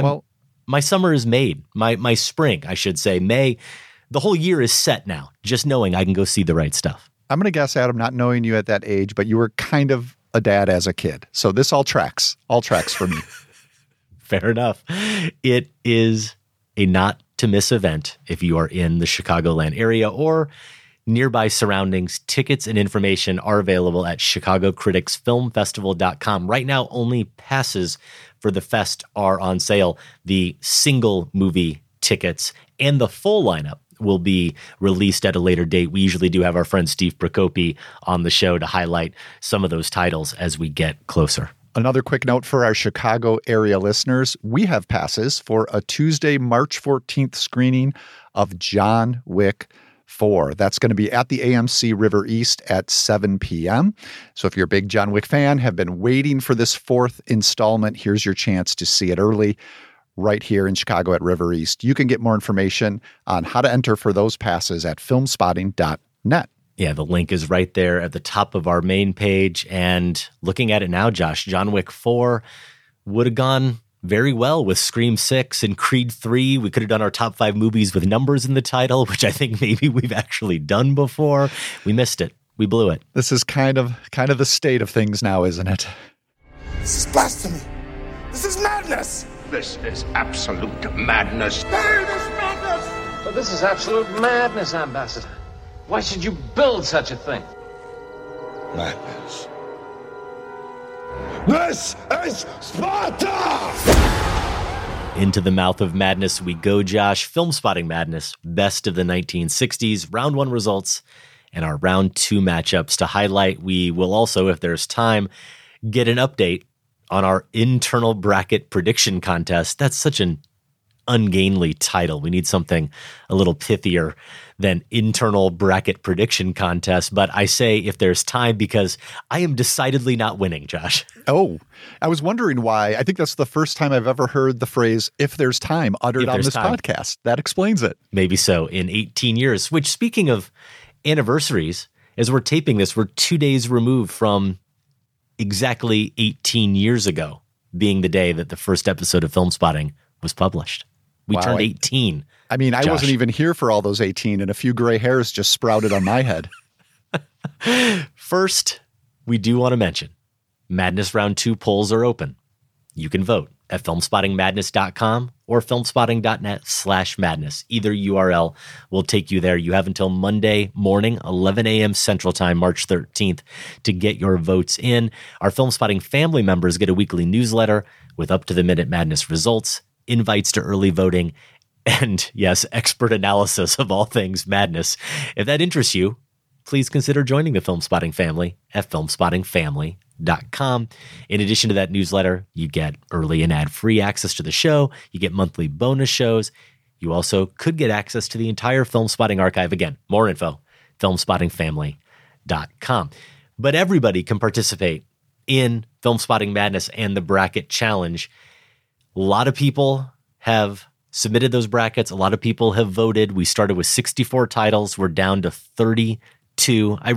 My summer is made. My spring, I should say. May. The whole year is set now, just knowing I can go see The Right Stuff. I'm going to guess, Adam, not knowing you at that age, but you were kind of a dad as a kid. So this all tracks for me. Fair enough. It is a not to miss event if you are in the Chicagoland area or nearby surroundings. Tickets and information are available at chicagocriticsfilmfestival.com. Right now, only passes for the fest are on sale. The single movie tickets and the full lineup will be released at a later date. We usually do have our friend Steve Procopi on the show to highlight some of those titles as we get closer. Another quick note for our Chicago area listeners. We have passes for a Tuesday, March 14th screening of John Wick 4. That's going to be at the AMC River East at 7 p.m. So if you're a big John Wick fan, have been waiting for this fourth installment, here's your chance to see it early right here in Chicago at River East. You can get more information on how to enter for those passes at filmspotting.net. Yeah, the link is right there at the top of our main page. And looking at it now, Josh, John Wick 4 would have gone very well with Scream 6 and Creed 3. We could have done our top 5 movies with numbers in the title, which I think maybe we've actually done before. We missed it. We blew it. This is kind of the state of things now, isn't it? This is blasphemy. This is madness. This is absolute madness. Bury this madness! But this is absolute madness, Ambassador. Why should you build such a thing? Madness. This is Sparta! Into the mouth of madness we go, Josh. Film Spotting Madness, best of the 1960s, round 1 results, and our round 2 matchups to highlight. We will also, if there's time, get an update on our internal bracket prediction contest. That's such an ungainly title. We need something a little pithier than internal bracket prediction contest. But I say if there's time because I am decidedly not winning, Josh. Oh, I was wondering why. I think that's the first time I've ever heard the phrase, if there's time, uttered on this podcast. That explains it. Maybe so. In 18 years, which, speaking of anniversaries, as we're taping this, we're 2 days removed from exactly 18 years ago being the day that the first episode of Film Spotting was published. We turned 18. I mean, I Josh. wasn't even here for all those 18, and a few gray hairs just sprouted on my head. First, we do want to mention Madness Round 2 polls are open. You can vote at filmspottingmadness.com or filmspotting.net/madness. Either URL will take you there. You have until Monday morning, 11 a.m. Central Time, March 13th, to get your votes in. Our Film Spotting family members get a weekly newsletter with up-to-the-minute madness results, invites to early voting, and, yes, expert analysis of all things madness. If that interests you, please consider joining the Film Spotting family at filmspottingfamily.com. In addition to that newsletter, you get early and ad-free access to the show. You get monthly bonus shows. You also could get access to the entire Film Spotting archive. Again, more info, filmspottingfamily.com. But everybody can participate in Film Spotting Madness and the Bracket Challenge. A lot of people have submitted those brackets. A lot of people have voted. We started with 64 titles. We're down to 32. I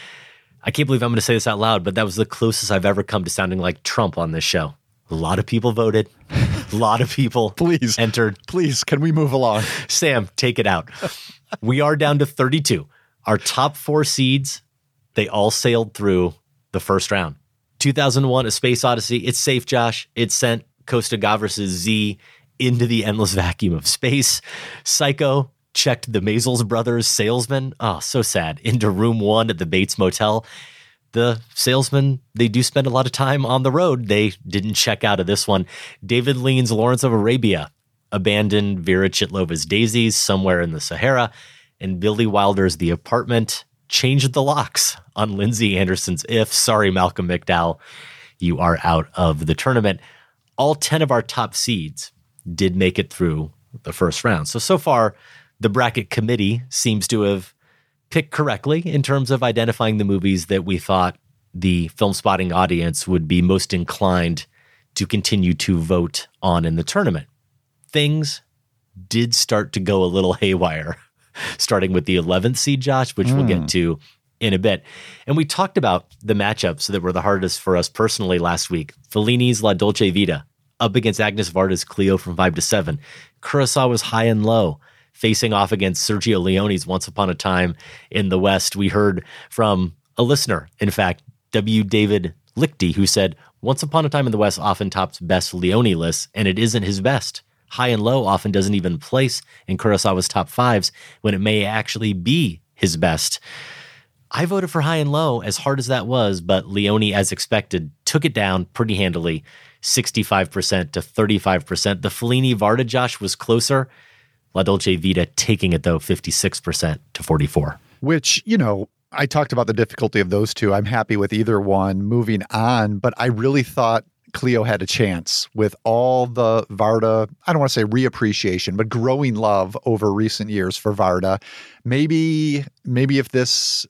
can't believe I'm going to say this out loud, but that was the closest I've ever come to sounding like Trump on this show. A lot of people voted. A lot of people entered. Please, can we move along? Sam, take it out. We are down to 32. Our top 4 seeds, they all sailed through the first round. 2001, A Space Odyssey. It's safe, Josh. It sent Costa Gavras' Z into the endless vacuum of space. Psycho checked the Maisels brothers' salesman. Oh, so sad. Into room 1 at the Bates Motel. The salesmen, they do spend a lot of time on the road. They didn't check out of this one. David Lean's Lawrence of Arabia abandoned Vera Chitlova's Daisies somewhere in the Sahara. And Billy Wilder's The Apartment changed the locks on Lindsay Anderson's If. Sorry, Malcolm McDowell, you are out of the tournament. All 10 of our top seeds did make it through the first round. So far, the bracket committee seems to have picked correctly in terms of identifying the movies that we thought the Film Spotting audience would be most inclined to continue to vote on in the tournament. Things did start to go a little haywire, starting with the 11th seed, Josh, which we'll get to in a bit. And we talked about the matchups that were the hardest for us personally last week. Fellini's La Dolce Vita up against Agnes Varda's Cleo from 5 to 7. Kurosawa's High and Low facing off against Sergio Leone's Once Upon a Time in the West. We heard from a listener, in fact, W. David Lichty, who said, Once Upon a Time in the West often tops best Leone lists, and it isn't his best. High and Low often doesn't even place in Kurosawa's top 5s when it may actually be his best. I voted for High and Low, as hard as that was, but Leone, as expected, took it down pretty handily, 65% to 35%. The Fellini-Varda, Josh, was closer. La Dolce Vita taking it, though, 56% to 44%. Which, I talked about the difficulty of those two. I'm happy with either one. Moving on, but I really thought Cleo had a chance with all the Varda, I don't want to say reappreciation, but growing love over recent years for Varda. Maybe if this,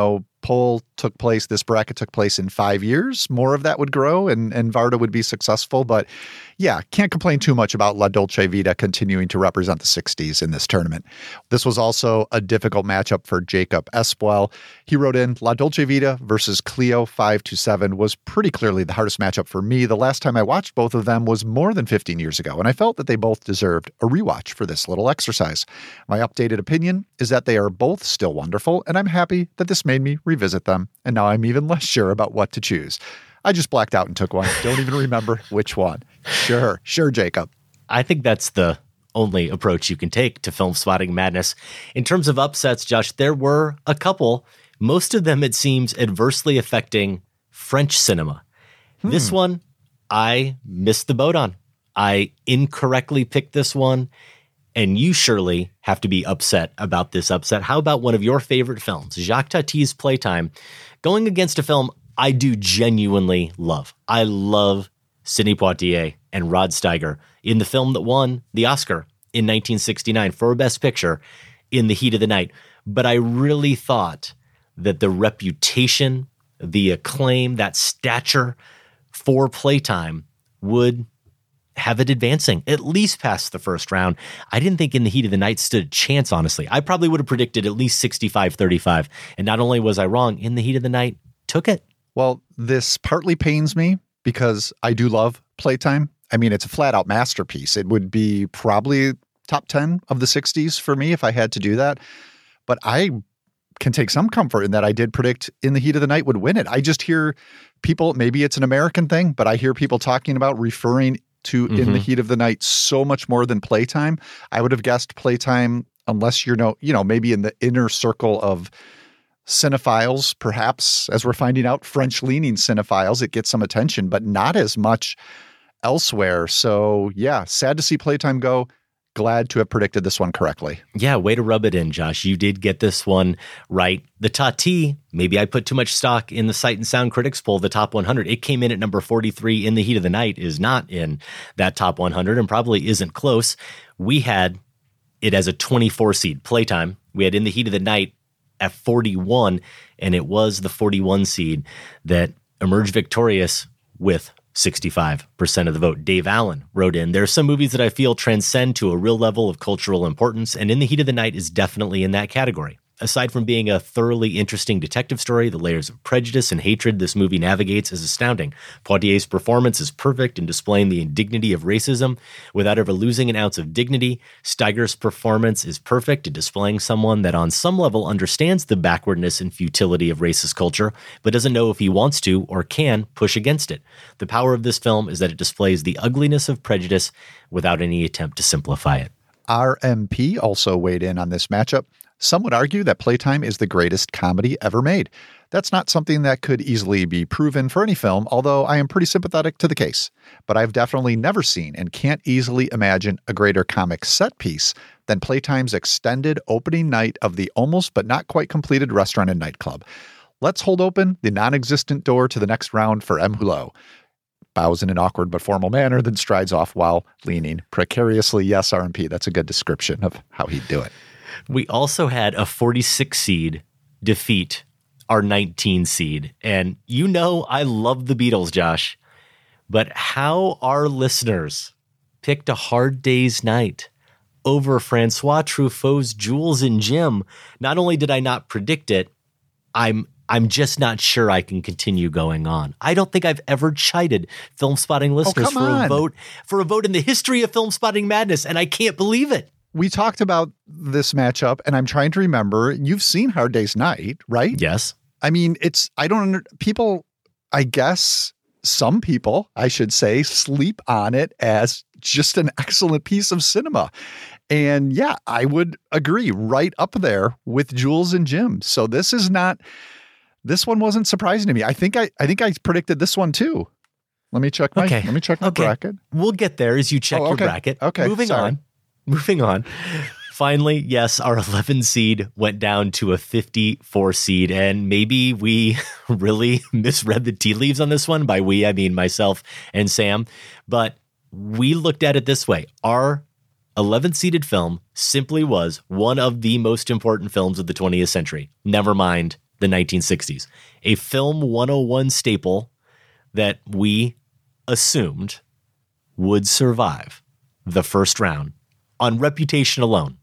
poll took place, this bracket took place in 5 years, more of that would grow and Varda would be successful. But yeah, can't complain too much about La Dolce Vita continuing to represent the 60s in this tournament. This was also a difficult matchup for Jacob Espuel. He wrote in, La Dolce Vita versus Cleo 5 to 7 was pretty clearly the hardest matchup for me. The last time I watched both of them was more than 15 years ago, and I felt that they both deserved a rewatch for this little exercise. My updated opinion is that they are both still wonderful, and I'm happy that this made me revisit them, and now I'm even less sure about what to choose. I just blacked out and took one. Don't even remember which one. Sure, Jacob. I think that's the only approach you can take to Film Spotting Madness. In terms of upsets, Josh, there were a couple, most of them, it seems, adversely affecting French cinema. This one, I missed the boat on. I incorrectly picked this one, and you surely have to be upset about this upset. How about one of your favorite films, Jacques Tati's Playtime, going against a film I do genuinely love. I love Sidney Poitier and Rod Steiger in the film that won the Oscar in 1969 for Best Picture, In the Heat of the Night. But I really thought that the reputation, the acclaim, that stature for Playtime would have it advancing at least past the first round. I didn't think In the Heat of the Night stood a chance, honestly. I probably would have predicted at least 65-35. And not only was I wrong, In the Heat of the Night took it. Well, this partly pains me because I do love Playtime. I mean, it's a flat out masterpiece. It would be probably top 10 of the 60s for me if I had to do that. But I can take some comfort in that I did predict In the Heat of the Night would win it. I just hear people, maybe it's an American thing, but I hear people talking about referring to In the Heat of the Night so much more than Playtime. I would have guessed Playtime, unless you're maybe in the inner circle of cinephiles, perhaps, as we're finding out, French-leaning cinephiles, it gets some attention, but not as much elsewhere. So yeah, sad to see Playtime go. Glad to have predicted this one correctly. Yeah, way to rub it in, Josh. You did get this one right. The Tati, maybe I put too much stock in the Sight and Sound Critics poll, the top 100. It came in at number 43. In the Heat of the Night is not in that top 100 and probably isn't close. We had it as a 24 seed. Playtime. We had In the Heat of the Night at 41, and it was the 41 seed that emerged victorious with 65% of the vote. Dave Allen wrote in, there are some movies that I feel transcend to a real level of cultural importance, and In the Heat of the Night is definitely in that category. Aside from being a thoroughly interesting detective story, the layers of prejudice and hatred this movie navigates is astounding. Poitier's performance is perfect in displaying the indignity of racism without ever losing an ounce of dignity. Steiger's performance is perfect in displaying someone that on some level understands the backwardness and futility of racist culture, but doesn't know if he wants to or can push against it. The power of this film is that it displays the ugliness of prejudice without any attempt to simplify it. RMP also weighed in on this matchup. Some would argue that Playtime is the greatest comedy ever made. That's not something that could easily be proven for any film, although I am pretty sympathetic to the case. But I've definitely never seen and can't easily imagine a greater comic set piece than Playtime's extended opening night of the almost but not quite completed restaurant and nightclub. Let's hold open the non-existent door to the next round for M. Hulot. Bows in an awkward but formal manner, then strides off while leaning precariously. Yes, RMP, that's a good description of how he'd do it. We also had a 46 seed defeat our 19 seed. And you know I love the Beatles, Josh. But how our listeners picked A Hard Day's Night over Francois Truffaut's Jules and Jim. Not only did I not predict it, I'm just not sure I can continue going on. I don't think I've ever chided Film Spotting listeners for a vote in the history of Film Spotting Madness, and I can't believe it. We talked about this matchup, and I'm trying to remember. You've seen Hard Day's Night, right? Yes. I mean, people, I guess some people, I should say, sleep on it as just an excellent piece of cinema. And yeah, I would agree, right up there with Jules and Jim. So this one wasn't surprising to me. I think I predicted this one too. Let me check my bracket. We'll get there as you check your bracket. Okay. Moving on. Finally, yes, our 11 seed went down to a 54 seed, and maybe we really misread the tea leaves on this one. By we, I mean myself and Sam. But we looked at it this way. Our 11th seeded film simply was one of the most important films of the 20th century. Never mind the 1960s. A film 101 staple that we assumed would survive the first round on reputation alone.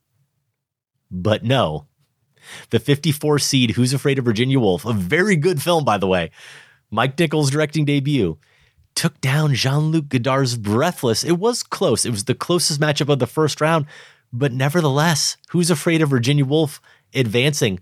But no, the 54 seed Who's Afraid of Virginia Woolf, a very good film, by the way, Mike Nichols' directing debut, took down Jean-Luc Godard's Breathless. It was close. It was the closest matchup of the first round, but nevertheless, Who's Afraid of Virginia Woolf advancing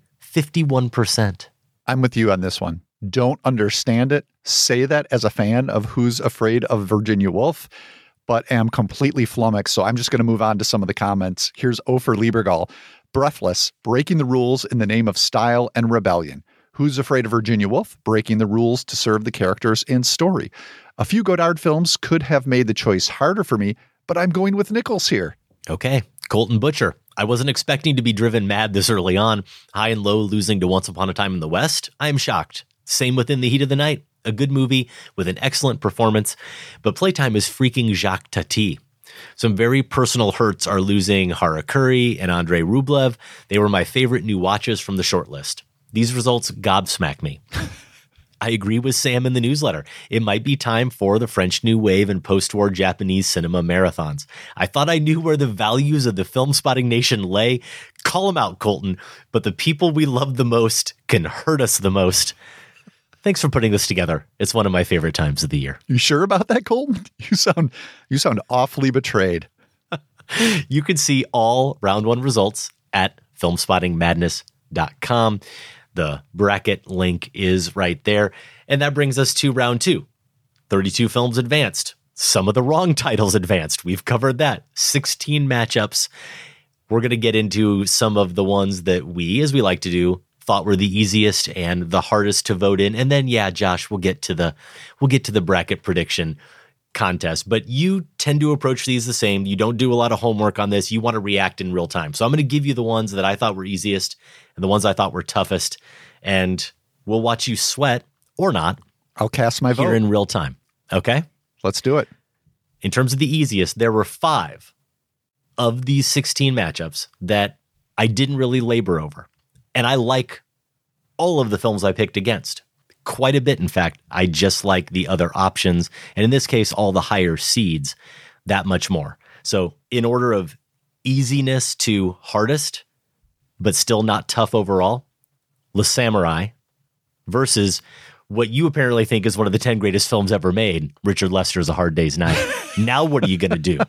51%. I'm with you on this one. Don't understand it. Say that as a fan of Who's Afraid of Virginia Woolf, but am completely flummoxed. So I'm just going to move on to some of the comments. Here's Ofer Liebergall. Breathless, breaking the rules in the name of style and rebellion. Who's Afraid of Virginia Woolf? Breaking the rules to serve the characters and story. A few Godard films could have made the choice harder for me, but I'm going with Nichols here. Okay, Colton Butcher. I wasn't expecting to be driven mad this early on. High and Low losing to Once Upon a Time in the West. I am shocked. Same with In the Heat of the Night. A good movie with an excellent performance, but Playtime is freaking Jacques Tati. Some very personal hurts are losing Harakuri and Andrei Rublev. They were my favorite new watches from the shortlist. These results gobsmack me. I agree with Sam in the newsletter. It might be time for the French New Wave and post-war Japanese cinema marathons. I thought I knew where the values of the Film Spotting Nation lay. Call them out, Colton. But the people we love the most can hurt us the most. Thanks for putting this together. It's one of my favorite times of the year. You sure about that, Colton? You sound awfully betrayed. You can see all round one results at filmspottingmadness.com. The bracket link is right there. And that brings us to round two. 32 films advanced. Some of the wrong titles advanced. We've covered that. 16 matchups. We're going to get into some of the ones that we, as we like to do, thought were the easiest and the hardest to vote in. And then, yeah, Josh, we'll get to the bracket prediction contest. But you tend to approach these the same. You don't do a lot of homework on this. You want to react in real time. So I'm going to give you the ones that I thought were easiest and the ones I thought were toughest. And we'll watch you sweat or not. I'll cast my vote here in real time. Okay? Let's do it. In terms of the easiest, there were 5 of these 16 matchups that I didn't really labor over. And I like all of the films I picked against. Quite a bit, in fact. I just like the other options. And in this case, all the higher seeds that much more. So in order of easiness to hardest, but still not tough overall, Le Samurai versus what you apparently think is one of the 10 greatest films ever made, Richard Lester's A Hard Day's Night. Now what are you going to do?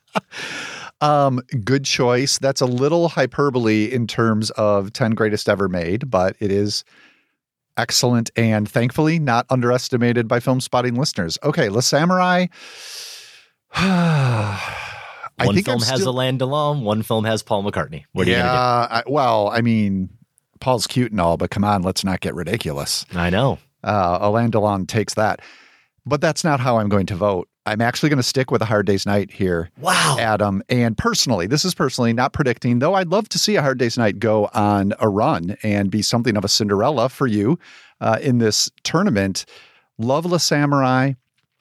Good choice. That's a little hyperbole in terms of 10 greatest ever made, but it is excellent and thankfully not underestimated by Film Spotting listeners. Okay, Le Samurai. One film has Alain Delon, one film has Paul McCartney. What are you going to do? Well, I mean, Paul's cute and all, but come on, let's not get ridiculous. I know. Alain Delon takes that. But that's not how I'm going to vote. I'm actually going to stick with A Hard Day's Night here. Wow. Adam. And this is personally, not predicting, though I'd love to see A Hard Day's Night go on a run and be something of a Cinderella for you in this tournament. Love Le Samurai,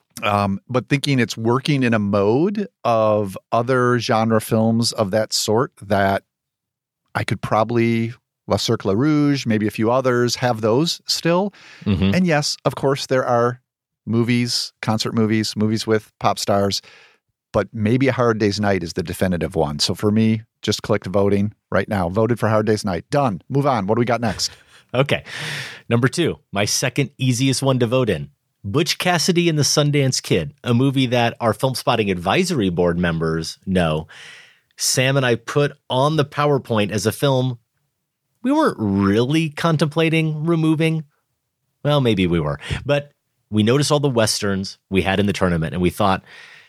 but thinking it's working in a mode of other genre films of that sort that I could probably, Le Cercle Rouge, maybe a few others, have those still. Mm-hmm. And yes, of course, there are movies, concert movies with pop stars, but maybe A Hard Day's Night is the definitive one. So for me, just clicked voting right now. Voted for Hard Day's Night. Done. Move on. What do we got next? Okay. Number 2, my second easiest one to vote in. Butch Cassidy and the Sundance Kid, a movie that our Film Spotting Advisory Board members know. Sam and I put on the PowerPoint as a film we weren't really contemplating removing. Well, maybe we were, but we noticed all the Westerns we had in the tournament, and we thought,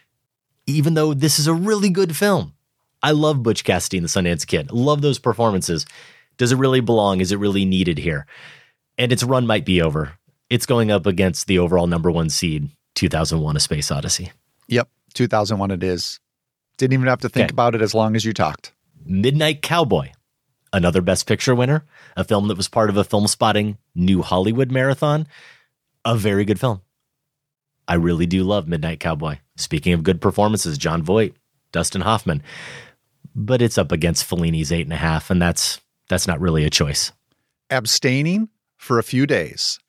even though this is a really good film, I love Butch Cassidy and the Sundance Kid. Love those performances. Does it really belong? Is it really needed here? And its run might be over. It's going up against the overall number 1 seed, 2001: A Space Odyssey. Yep, 2001 it is. Didn't even have to think about it as long as you talked. Midnight Cowboy, another Best Picture winner, a film that was part of a Film Spotting New Hollywood marathon. A very good film. I really do love Midnight Cowboy. Speaking of good performances, Jon Voight, Dustin Hoffman. But it's up against Fellini's 8.5, and that's not really a choice. Abstaining for a few days.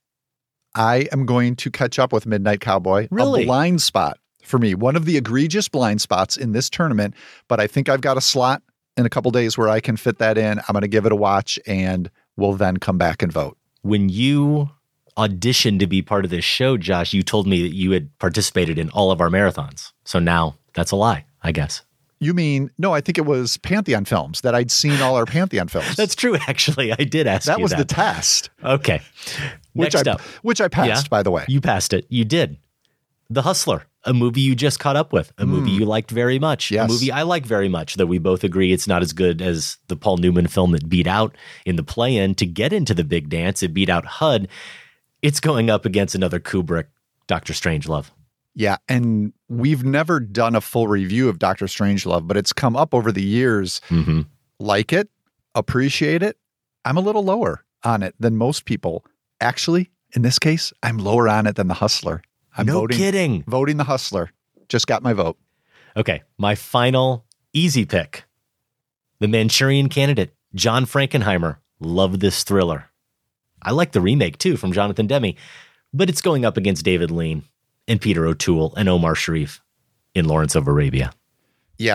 I am going to catch up with Midnight Cowboy. Really? A blind spot for me. One of the egregious blind spots in this tournament, but I think I've got a slot in a couple days where I can fit that in. I'm going to give it a watch, and we'll then come back and vote. When you auditioned to be part of this show, Josh, you told me that you had participated in all of our marathons. So now that's a lie, I guess. You mean, no, I think it was Pantheon Films that I'd seen all our Pantheon films. That's true, actually. I did ask you that. That was the test. Okay. Next up. Which I passed, by the way. You passed it. You did. The Hustler, a movie you just caught up with, a movie you liked very much, yes. A movie I like very much, though we both agree it's not as good as the Paul Newman film that beat out in the play-in to get into the big dance. It beat out HUD. It's going up against another Kubrick, Dr. Strangelove. Yeah, and we've never done a full review of Dr. Strangelove, but it's come up over the years. Mm-hmm. Like it, appreciate it. I'm a little lower on it than most people. Actually, in this case, I'm lower on it than The Hustler. I'm kidding. Voting The Hustler. Just got my vote. Okay, my final easy pick. The Manchurian Candidate, John Frankenheimer. Love this thriller. I like the remake, too, from Jonathan Demme, but it's going up against David Lean and Peter O'Toole and Omar Sharif in Lawrence of Arabia. Yeah,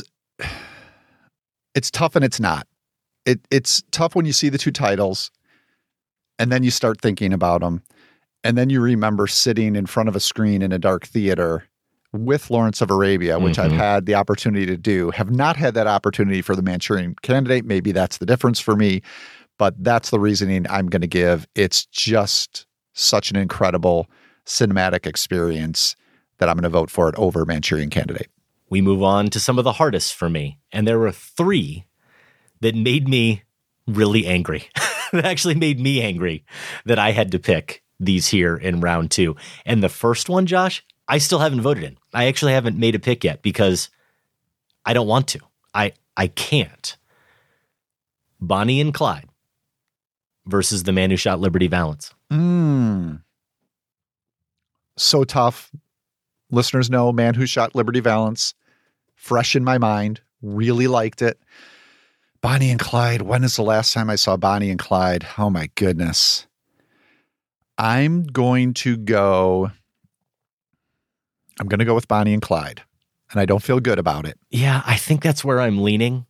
it's tough and it's not. It's tough when you see the two titles and then you start thinking about them. And then you remember sitting in front of a screen in a dark theater with Lawrence of Arabia, which I've had the opportunity to do, have not had that opportunity for the Manchurian Candidate. Maybe that's the difference for me, but that's the reasoning I'm going to give. It's just such an incredible cinematic experience that I'm going to vote for it over Manchurian Candidate. We move on to some of the hardest for me. And there were 3 that made me really angry. That actually made me angry that I had to pick these here in round 2. And the first one, Josh, I still haven't voted in. I actually haven't made a pick yet because I don't want to. I can't. Bonnie and Clyde versus The Man Who Shot Liberty Valance. So tough. Listeners know Man Who Shot Liberty Valance. Fresh in my mind. Really liked it. Bonnie and Clyde. When is the last time I saw Bonnie and Clyde? Oh my goodness. I'm going to go with Bonnie and Clyde. And I don't feel good about it. Yeah, I think that's where I'm leaning.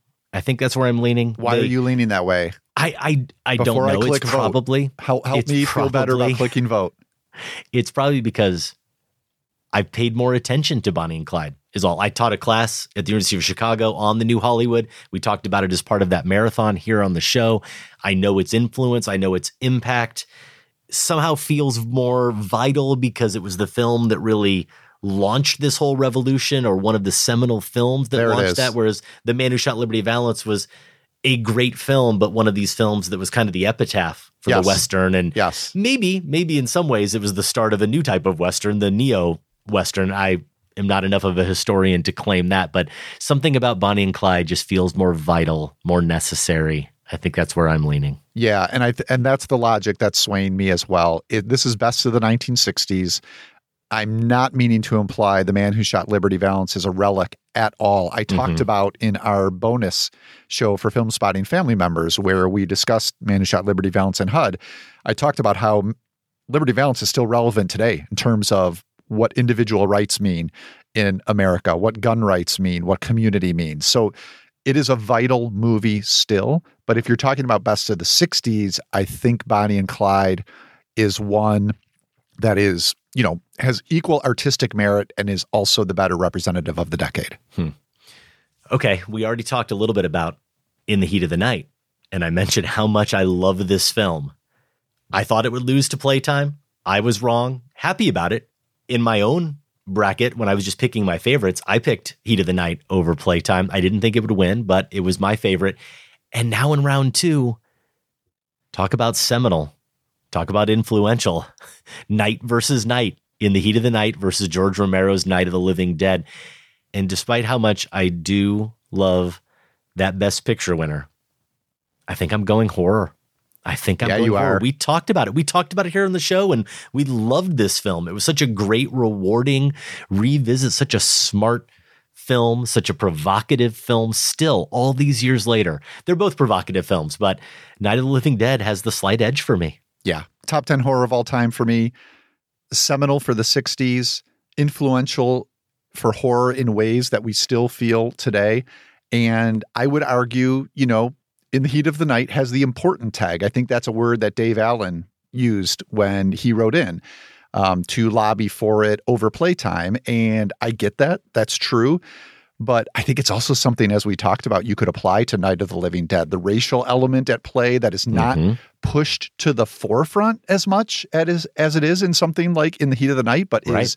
Why are you leaning that way? I don't know. It's probably help me feel better about clicking vote. It's probably because I've paid more attention to Bonnie and Clyde is all. I taught a class at the University of Chicago on the New Hollywood. We talked about it as part of that marathon here on the show. I know its influence. I know its impact somehow feels more vital because it was the film that really launched this whole revolution, or one of the seminal films that launched that. Whereas The Man Who Shot Liberty Valance was a great film, but one of these films that was kind of the epitaph for the Western. And maybe in some ways it was the start of a new type of Western, the neo-Western. I am not enough of a historian to claim that, but something about Bonnie and Clyde just feels more vital, more necessary. I think that's where I'm leaning. Yeah, and that's the logic that's swaying me as well. This is best of the 1960s. I'm not meaning to imply The Man Who Shot Liberty Valance is a relic at all. I talked about in our bonus show for Film Spotting family members, where we discussed Man Who Shot Liberty Valance and HUD. I talked about how Liberty Valance is still relevant today in terms of what individual rights mean in America, what gun rights mean, what community means. So it is a vital movie still. But if you're talking about best of the 60s, I think Bonnie and Clyde is one that is, has equal artistic merit and is also the better representative of the decade. Okay, we already talked a little bit about In the Heat of the Night, and I mentioned how much I love this film. I thought it would lose to Playtime. I was wrong. Happy about it. In my own bracket, when I was just picking my favorites, I picked Heat of the Night over Playtime. I didn't think it would win, but it was my favorite. And now in round 2, talk about seminal. Talk about influential. Night versus Night. In the Heat of the Night versus George Romero's Night of the Living Dead. And despite how much I do love that Best Picture winner, I think I'm going horror. Horror. We talked about it. We talked about it here on the show, and we loved this film. It was such a great, rewarding revisit, such a smart film, such a provocative film still, all these years later. They're both provocative films, but Night of the Living Dead has the slight edge for me. Yeah. Top 10 horror of all time for me. Seminal for the 60s. Influential for horror in ways that we still feel today. And I would argue, In the Heat of the Night has the important tag. I think that's a word that Dave Allen used when he wrote in to lobby for it over Playtime. And I get that. That's true. But I think it's also something, as we talked about, you could apply to Night of the Living Dead. The racial element at play that is not pushed to the forefront as much as it is in something like In the Heat of the Night, but is,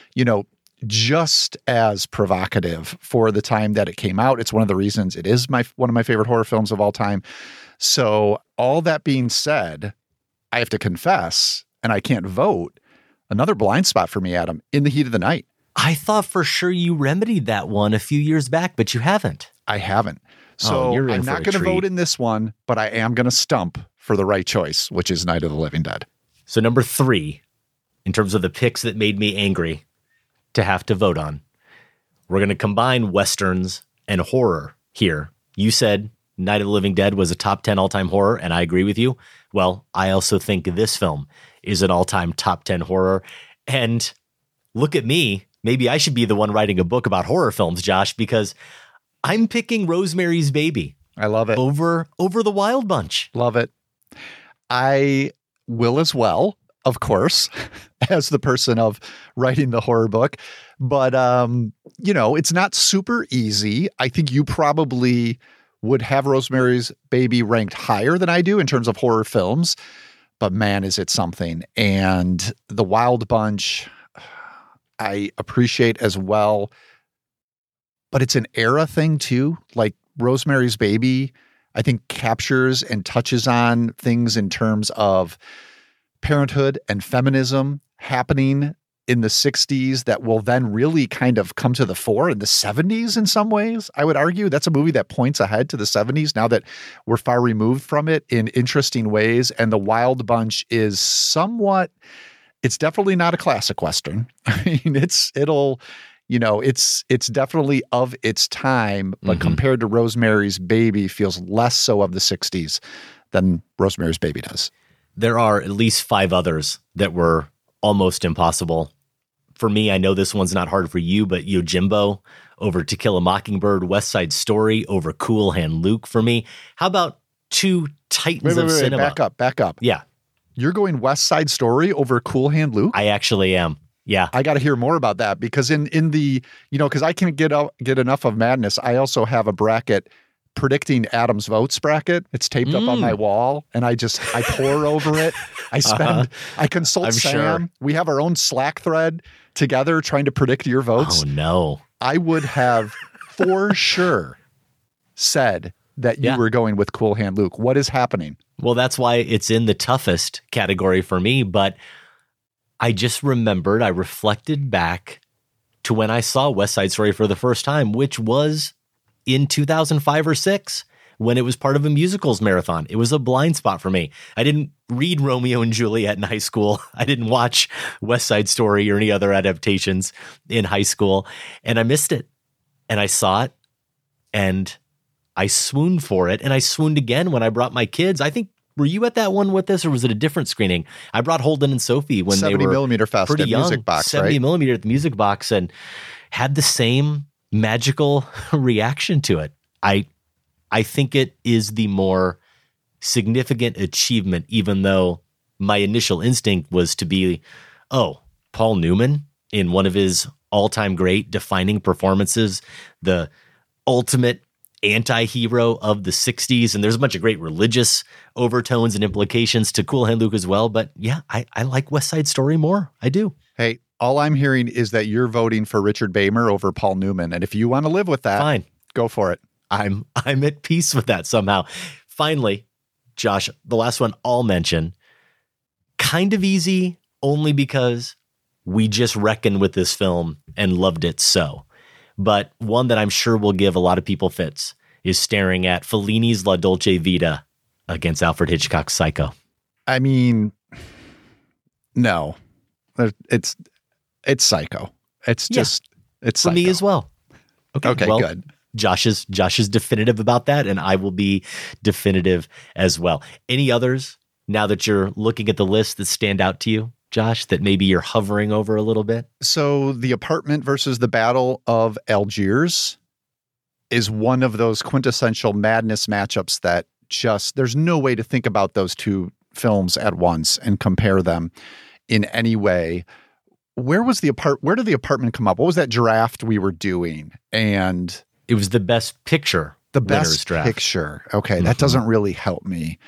just as provocative for the time that it came out. It's one of the reasons it is one of my favorite horror films of all time. So all that being said, I have to confess, and I can't vote, another blind spot for me, Adam, In the Heat of the Night. I thought for sure you remedied that one a few years back, but you haven't. I haven't. So I'm not going to vote in this one, but I am going to stump for the right choice, which is Night of the Living Dead. So number 3, in terms of the picks that made me angry to have to vote on, we're going to combine Westerns and horror here. You said Night of the Living Dead was a top 10 all-time horror, and I agree with you. Well, I also think this film is an all-time top 10 horror. And look at me. Maybe I should be the one writing a book about horror films, Josh, because I'm picking Rosemary's Baby. I love it. Over The Wild Bunch. Love it. I will as well, of course, as the person of writing the horror book. But, it's not super easy. I think you probably would have Rosemary's Baby ranked higher than I do in terms of horror films. But man, is it something. And The Wild Bunch, I appreciate as well. But it's an era thing too. Like Rosemary's Baby, I think captures and touches on things in terms of parenthood and feminism happening in the 60s that will then really kind of come to the fore in the 70s in some ways. I would argue that's a movie that points ahead to the 70s now that we're far removed from it in interesting ways. And The Wild Bunch is somewhat, it's definitely not a classic Western. I mean, it's definitely of its time, but compared to Rosemary's Baby feels less so of the 60s than Rosemary's Baby does. There are at least 5 others that were almost impossible. For me, I know this one's not hard for you, but Yojimbo over To Kill a Mockingbird, West Side Story over Cool Hand Luke for me. How about 2 titans of cinema? Back up. Yeah. You're going West Side Story over Cool Hand Luke? I actually am. Yeah. I got to hear more about that because in the, because I can't get enough of madness. I also have a bracket predicting Adam's votes bracket. It's taped up on my wall and I pour over it. I consult Sam. Sure. We have our own Slack thread together trying to predict your votes. Oh no. I would have for sure said that you were going with Cool Hand Luke. What is happening? Well, that's why it's in the toughest category for me, but I just remembered, I reflected back to when I saw West Side Story for the first time, which was in 2005 or 6 when it was part of a musicals marathon. It was a blind spot for me. I didn't read Romeo and Juliet in high school. I didn't watch West Side Story or any other adaptations in high school, and I missed it. And I saw it, and I swooned for it, and I swooned again when I brought my kids. I think, were you at that one with us, or was it a different screening? I brought Holden and Sophie when they were 70mm Fest pretty at young, Music Box, 70mm at the Music Box, and had the same magical reaction to it. I think it is the more significant achievement, even though my initial instinct was to be, Paul Newman in one of his all-time great defining performances, the ultimate anti-hero of the 60s. And there's a bunch of great religious overtones and implications to Cool Hand Luke as well. But yeah, I like West Side Story more. I do. Hey, all I'm hearing is that you're voting for Richard Beymer over Paul Newman. And if you want to live with that, fine, go for it. I'm at peace with that somehow. Finally, Josh, the last one I'll mention, kind of easy only because we just reckoned with this film and loved it so. But one that I'm sure will give a lot of people fits is staring at Fellini's La Dolce Vita against Alfred Hitchcock's Psycho. I mean, no, it's Psycho. It's just, it's for Psycho. me as well. Okay, well, good. Josh is definitive about that, and I will be definitive as well. Any others, now that you're looking at the list, that stand out to you, Josh, that maybe you're hovering over a little bit? So The Apartment versus The Battle of Algiers is one of those quintessential madness matchups that just, there's no way to think about those two films at once and compare them in any way. Where did The Apartment come up? What was that draft we were doing? And it was the Best Picture. The Best Picture. Okay, that doesn't really help me.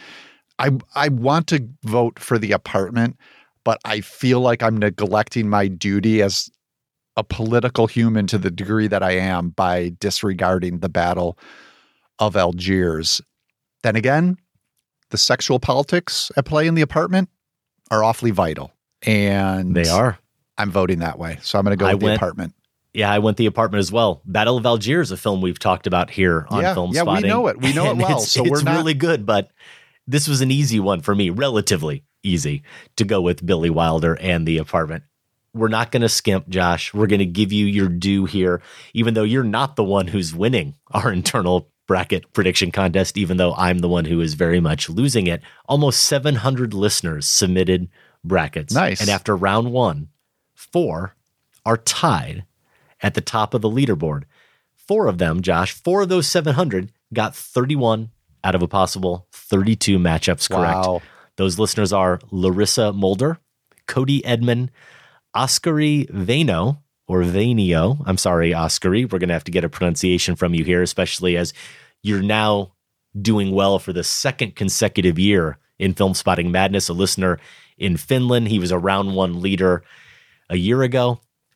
I want to vote for The Apartment, but I feel like I'm neglecting my duty as a political human to the degree that I am by disregarding The Battle of Algiers. Then again, the sexual politics at play in The Apartment are awfully vital. And they are. I'm voting that way. So I'm going to go with The Apartment. Yeah, I went The Apartment as well. Battle of Algiers, a film we've talked about here on Film Spotting. Yeah, we know it. We know it well. So it's really good, but this was an easy one for me, relatively easy, to go with Billy Wilder and The Apartment. We're not going to skimp, Josh. We're going to give you your due here, even though you're not the one who's winning our internal bracket prediction contest, even though I'm the one who is very much losing it. Almost 700 listeners submitted brackets. Nice. And after round 1, 4 are tied at the top of the leaderboard. 4 of them, Josh, 4 of those 700 got 31 out of a possible 32 matchups correct. Wow. Those listeners are Larissa Mulder, Cody Edmond, Oscary Vaino, or Vainio. I'm sorry, Oscary. We're going to have to get a pronunciation from you here, especially as you're now doing well for the second consecutive year in Film Spotting Madness, a listener in Finland. He was a round 1 leader a year ago.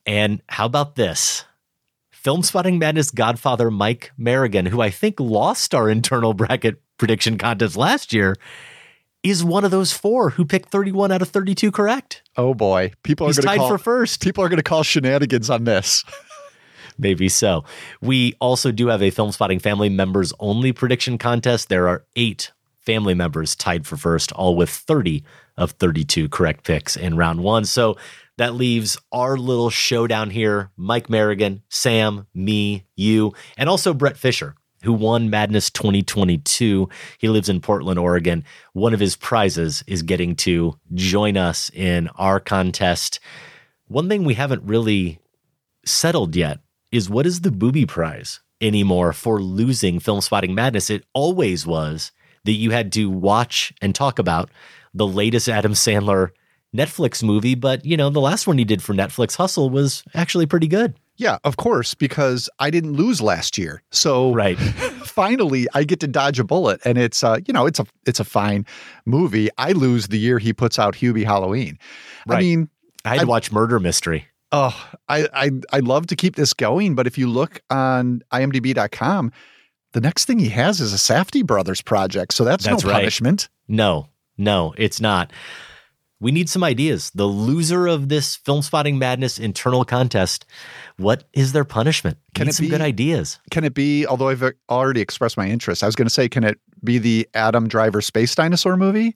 And how about this? Film Spotting Madness Godfather Mike Merrigan, who I think lost our internal bracket prediction contest last year, is one of those 4 who picked 31 out of 32 correct. Oh boy. He's tied for first. People are going to call shenanigans on this. Maybe so. We also do have a Film Spotting family members only prediction contest. There are 8 family members tied for first, all with 30 of 32 correct picks in round 1. So that leaves our little showdown here. Mike Merrigan, Sam, me, you, and also Brett Fisher, who won Madness 2022. He lives in Portland, Oregon. One of his prizes is getting to join us in our contest. One thing we haven't really settled yet is, what is the booby prize anymore for losing Film Spotting Madness? It always was that you had to watch and talk about the latest Adam Sandler Netflix movie, but the last one he did for Netflix, Hustle, was actually pretty good. Yeah, of course, because I didn't lose last year. So right. Finally I get to dodge a bullet, and it's a fine movie. I lose the year he puts out Hubie Halloween. Right. I mean, I had to watch Murder Mystery. Oh, I love to keep this going, but if you look on IMDb.com, the next thing he has is a Safdie Brothers project. So that's no punishment. Right. No, it's not. We need some ideas. The loser of this Film Spotting Madness internal contest, what is their punishment? Can it be some good ideas? Can it be, although I've already expressed my interest, I was going to say, can it be the Adam Driver Space Dinosaur movie?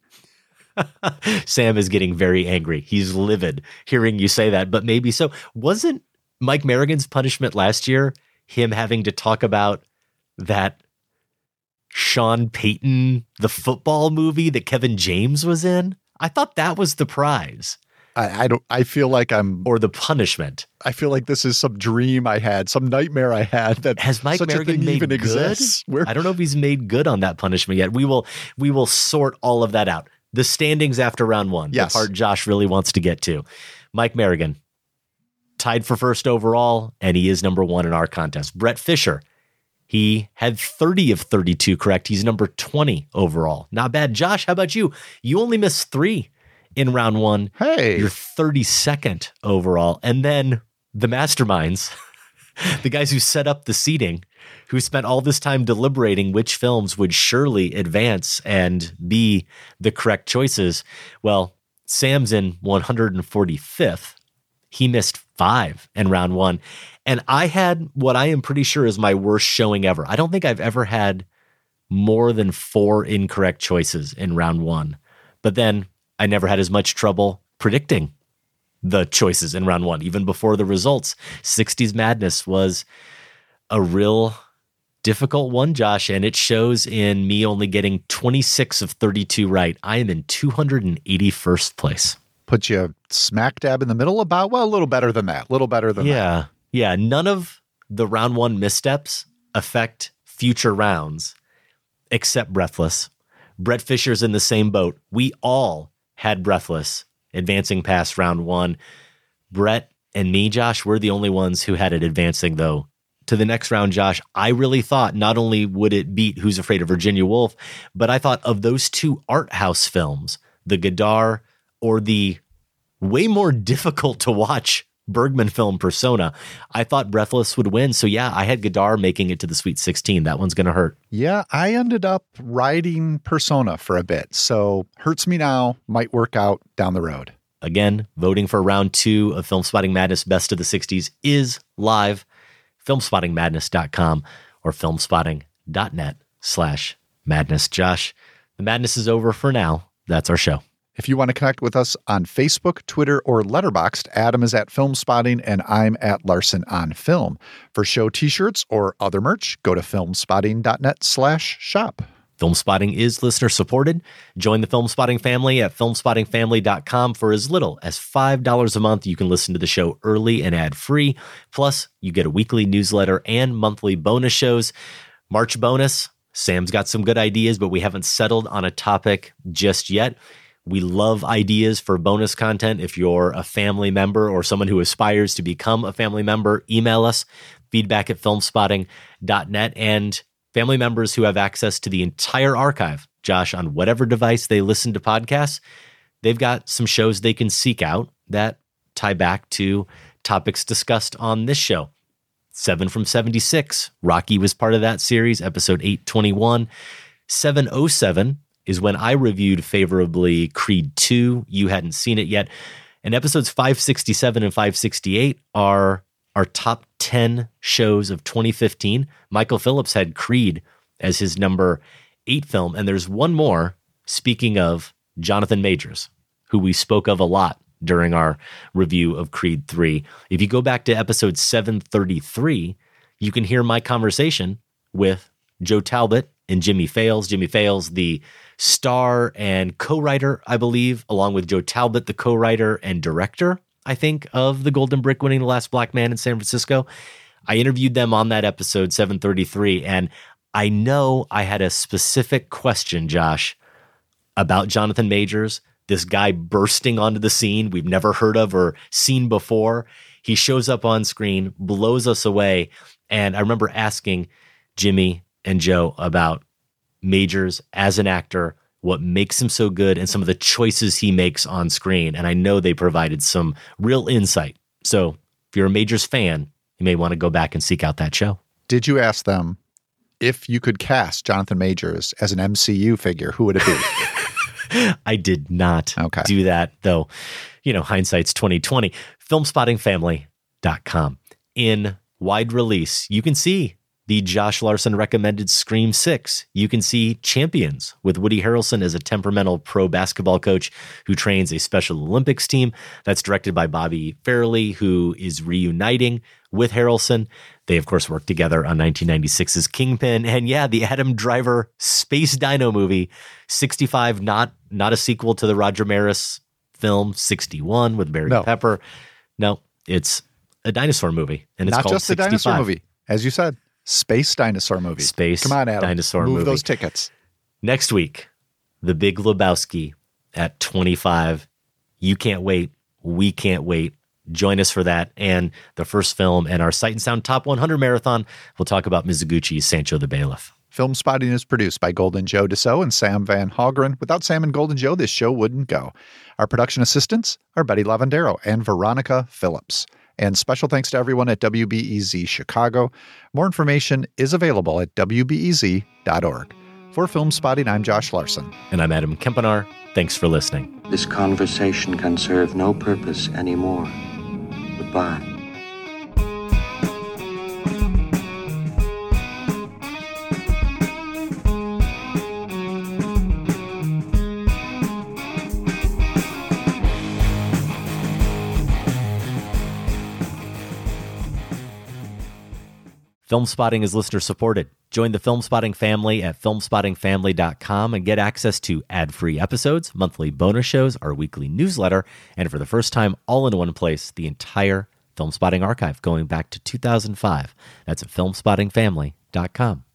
Sam is getting very angry. He's livid hearing you say that, but maybe so. Wasn't Mike Merrigan's punishment last year him having to talk about that Sean Payton, the football movie that Kevin James was in? I thought that was the prize. I feel like or the punishment. I feel like this is some dream I had, some nightmare I had that has Mike such Merrigan a thing made even good? exists. I don't know if he's made good on that punishment yet. We will sort all of that out. The standings after round 1, yes. The part Josh really wants to get to. Mike Merrigan, tied for first overall, and he is number 1 in our contest. Brett Fisher, he had 30 of 32 correct. He's number 20 overall. Not bad. Josh, how about you? You only missed 3 in round 1. Hey. You're 32nd overall. And then the masterminds, the guys who set up the seating, who spent all this time deliberating which films would surely advance and be the correct choices. Well, Sam's in 145th. He missed 5 in round 1. And I had what I am pretty sure is my worst showing ever. I don't think I've ever had more than 4 incorrect choices in round 1. But then I never had as much trouble predicting the choices in round 1, even before the results. 60s Madness was a real difficult one, Josh, and it shows in me only getting 26 of 32 right. I am in 281st place. Put you smack dab in the middle about, well, a little better than that. Yeah, none of the round 1 missteps affect future rounds except Breathless. Brett Fisher's in the same boat. We all had Breathless advancing past round 1. Brett and me, Josh, we're the only ones who had it advancing, though, to the next round. Josh, I really thought not only would it beat Who's Afraid of Virginia Woolf, but I thought of those 2 art house films, the Godard or the way more difficult to watch Bergman film Persona, I thought Breathless would win. So yeah, I had Godard making it to the Sweet 16. That one's going to hurt. Yeah, I ended up riding Persona for a bit. So hurts me now, might work out down the road. Again, voting for round 2 of Film Spotting Madness Best of the 60s is live. Filmspottingmadness.com or filmspotting.net/madness. Josh, the madness is over for now. That's our show. If you want to connect with us on Facebook, Twitter, or Letterboxd, Adam is at Film Spotting and I'm at Larson on Film. For show t-shirts or other merch, go to filmspotting.net/shop. Film Spotting is listener supported. Join the Film Spotting family at filmspottingfamily.com. For as little as $5 a month, you can listen to the show early and ad-free. Plus, you get a weekly newsletter and monthly bonus shows. March bonus, Sam's got some good ideas, but we haven't settled on a topic just yet. We love ideas for bonus content. If you're a family member or someone who aspires to become a family member, email us, feedback@filmspotting.net. And family members who have access to the entire archive, Josh, on whatever device they listen to podcasts, they've got some shows they can seek out that tie back to topics discussed on this show. 7 from 76, Rocky was part of that series, episode 821. 707 is when I reviewed favorably Creed 2. You hadn't seen it yet. And episodes 567 and 568 are our top 10 shows of 2015. Michael Phillips had Creed as his number 8 film. And there's one more, speaking of Jonathan Majors, who we spoke of a lot during our review of Creed 3. If you go back to episode 733, you can hear my conversation with Joe Talbot and Jimmy Fails. Jimmy Fails, the star and co-writer, I believe, along with Joe Talbot, the co-writer and director, I think, of The Golden Brick winning The Last Black Man in San Francisco. I interviewed them on that episode 733, and I know I had a specific question, Josh, about Jonathan Majors, this guy bursting onto the scene we've never heard of or seen before. He shows up on screen, blows us away, and I remember asking Jimmy and Joe about Majors as an actor, what makes him so good, and some of the choices he makes on screen. And I know they provided some real insight. So if you're a Majors fan, you may want to go back and seek out that show. Did you ask them if you could cast Jonathan Majors as an MCU figure, who would it be? I did not do that, though. You know, hindsight's 2020. Filmspottingfamily.com. In wide release, you can see the Josh Larson recommended Scream 6. You can see Champions with Woody Harrelson as a temperamental pro basketball coach who trains a Special Olympics team. That's directed by Bobby Farrelly, who is reuniting with Harrelson. They, of course, worked together on 1996's Kingpin. And yeah, the Adam Driver Space Dino movie, 65, not a sequel to the Roger Maris film 61 with Barry Pepper. No, it's a dinosaur movie. And it's not called just 65. a dinosaur movie, as you said. Space dinosaur movie. Come on, Adam. Dinosaur Move movie. those tickets. Next week, The Big Lebowski at 25. You can't wait. We can't wait. Join us for that and the first film in our Sight and Sound Top 100 Marathon. We'll talk about Mizoguchi's Sancho the Bailiff. Film Spotting is produced by Golden Joe Dassault and Sam Van Hallgren. Without Sam and Golden Joe, this show wouldn't go. Our production assistants are Betty Lavandero and Veronica Phillips. And special thanks to everyone at WBEZ Chicago. More information is available at WBEZ.org. For Film Spotting, I'm Josh Larson. And I'm Adam Kempenaar. Thanks for listening. This conversation can serve no purpose anymore. Goodbye. Film Spotting is listener supported. Join the Film Spotting family at filmspottingfamily.com and get access to ad-free episodes, monthly bonus shows, our weekly newsletter, and for the first time, all in one place, the entire Film Spotting archive going back to 2005. That's at filmspottingfamily.com.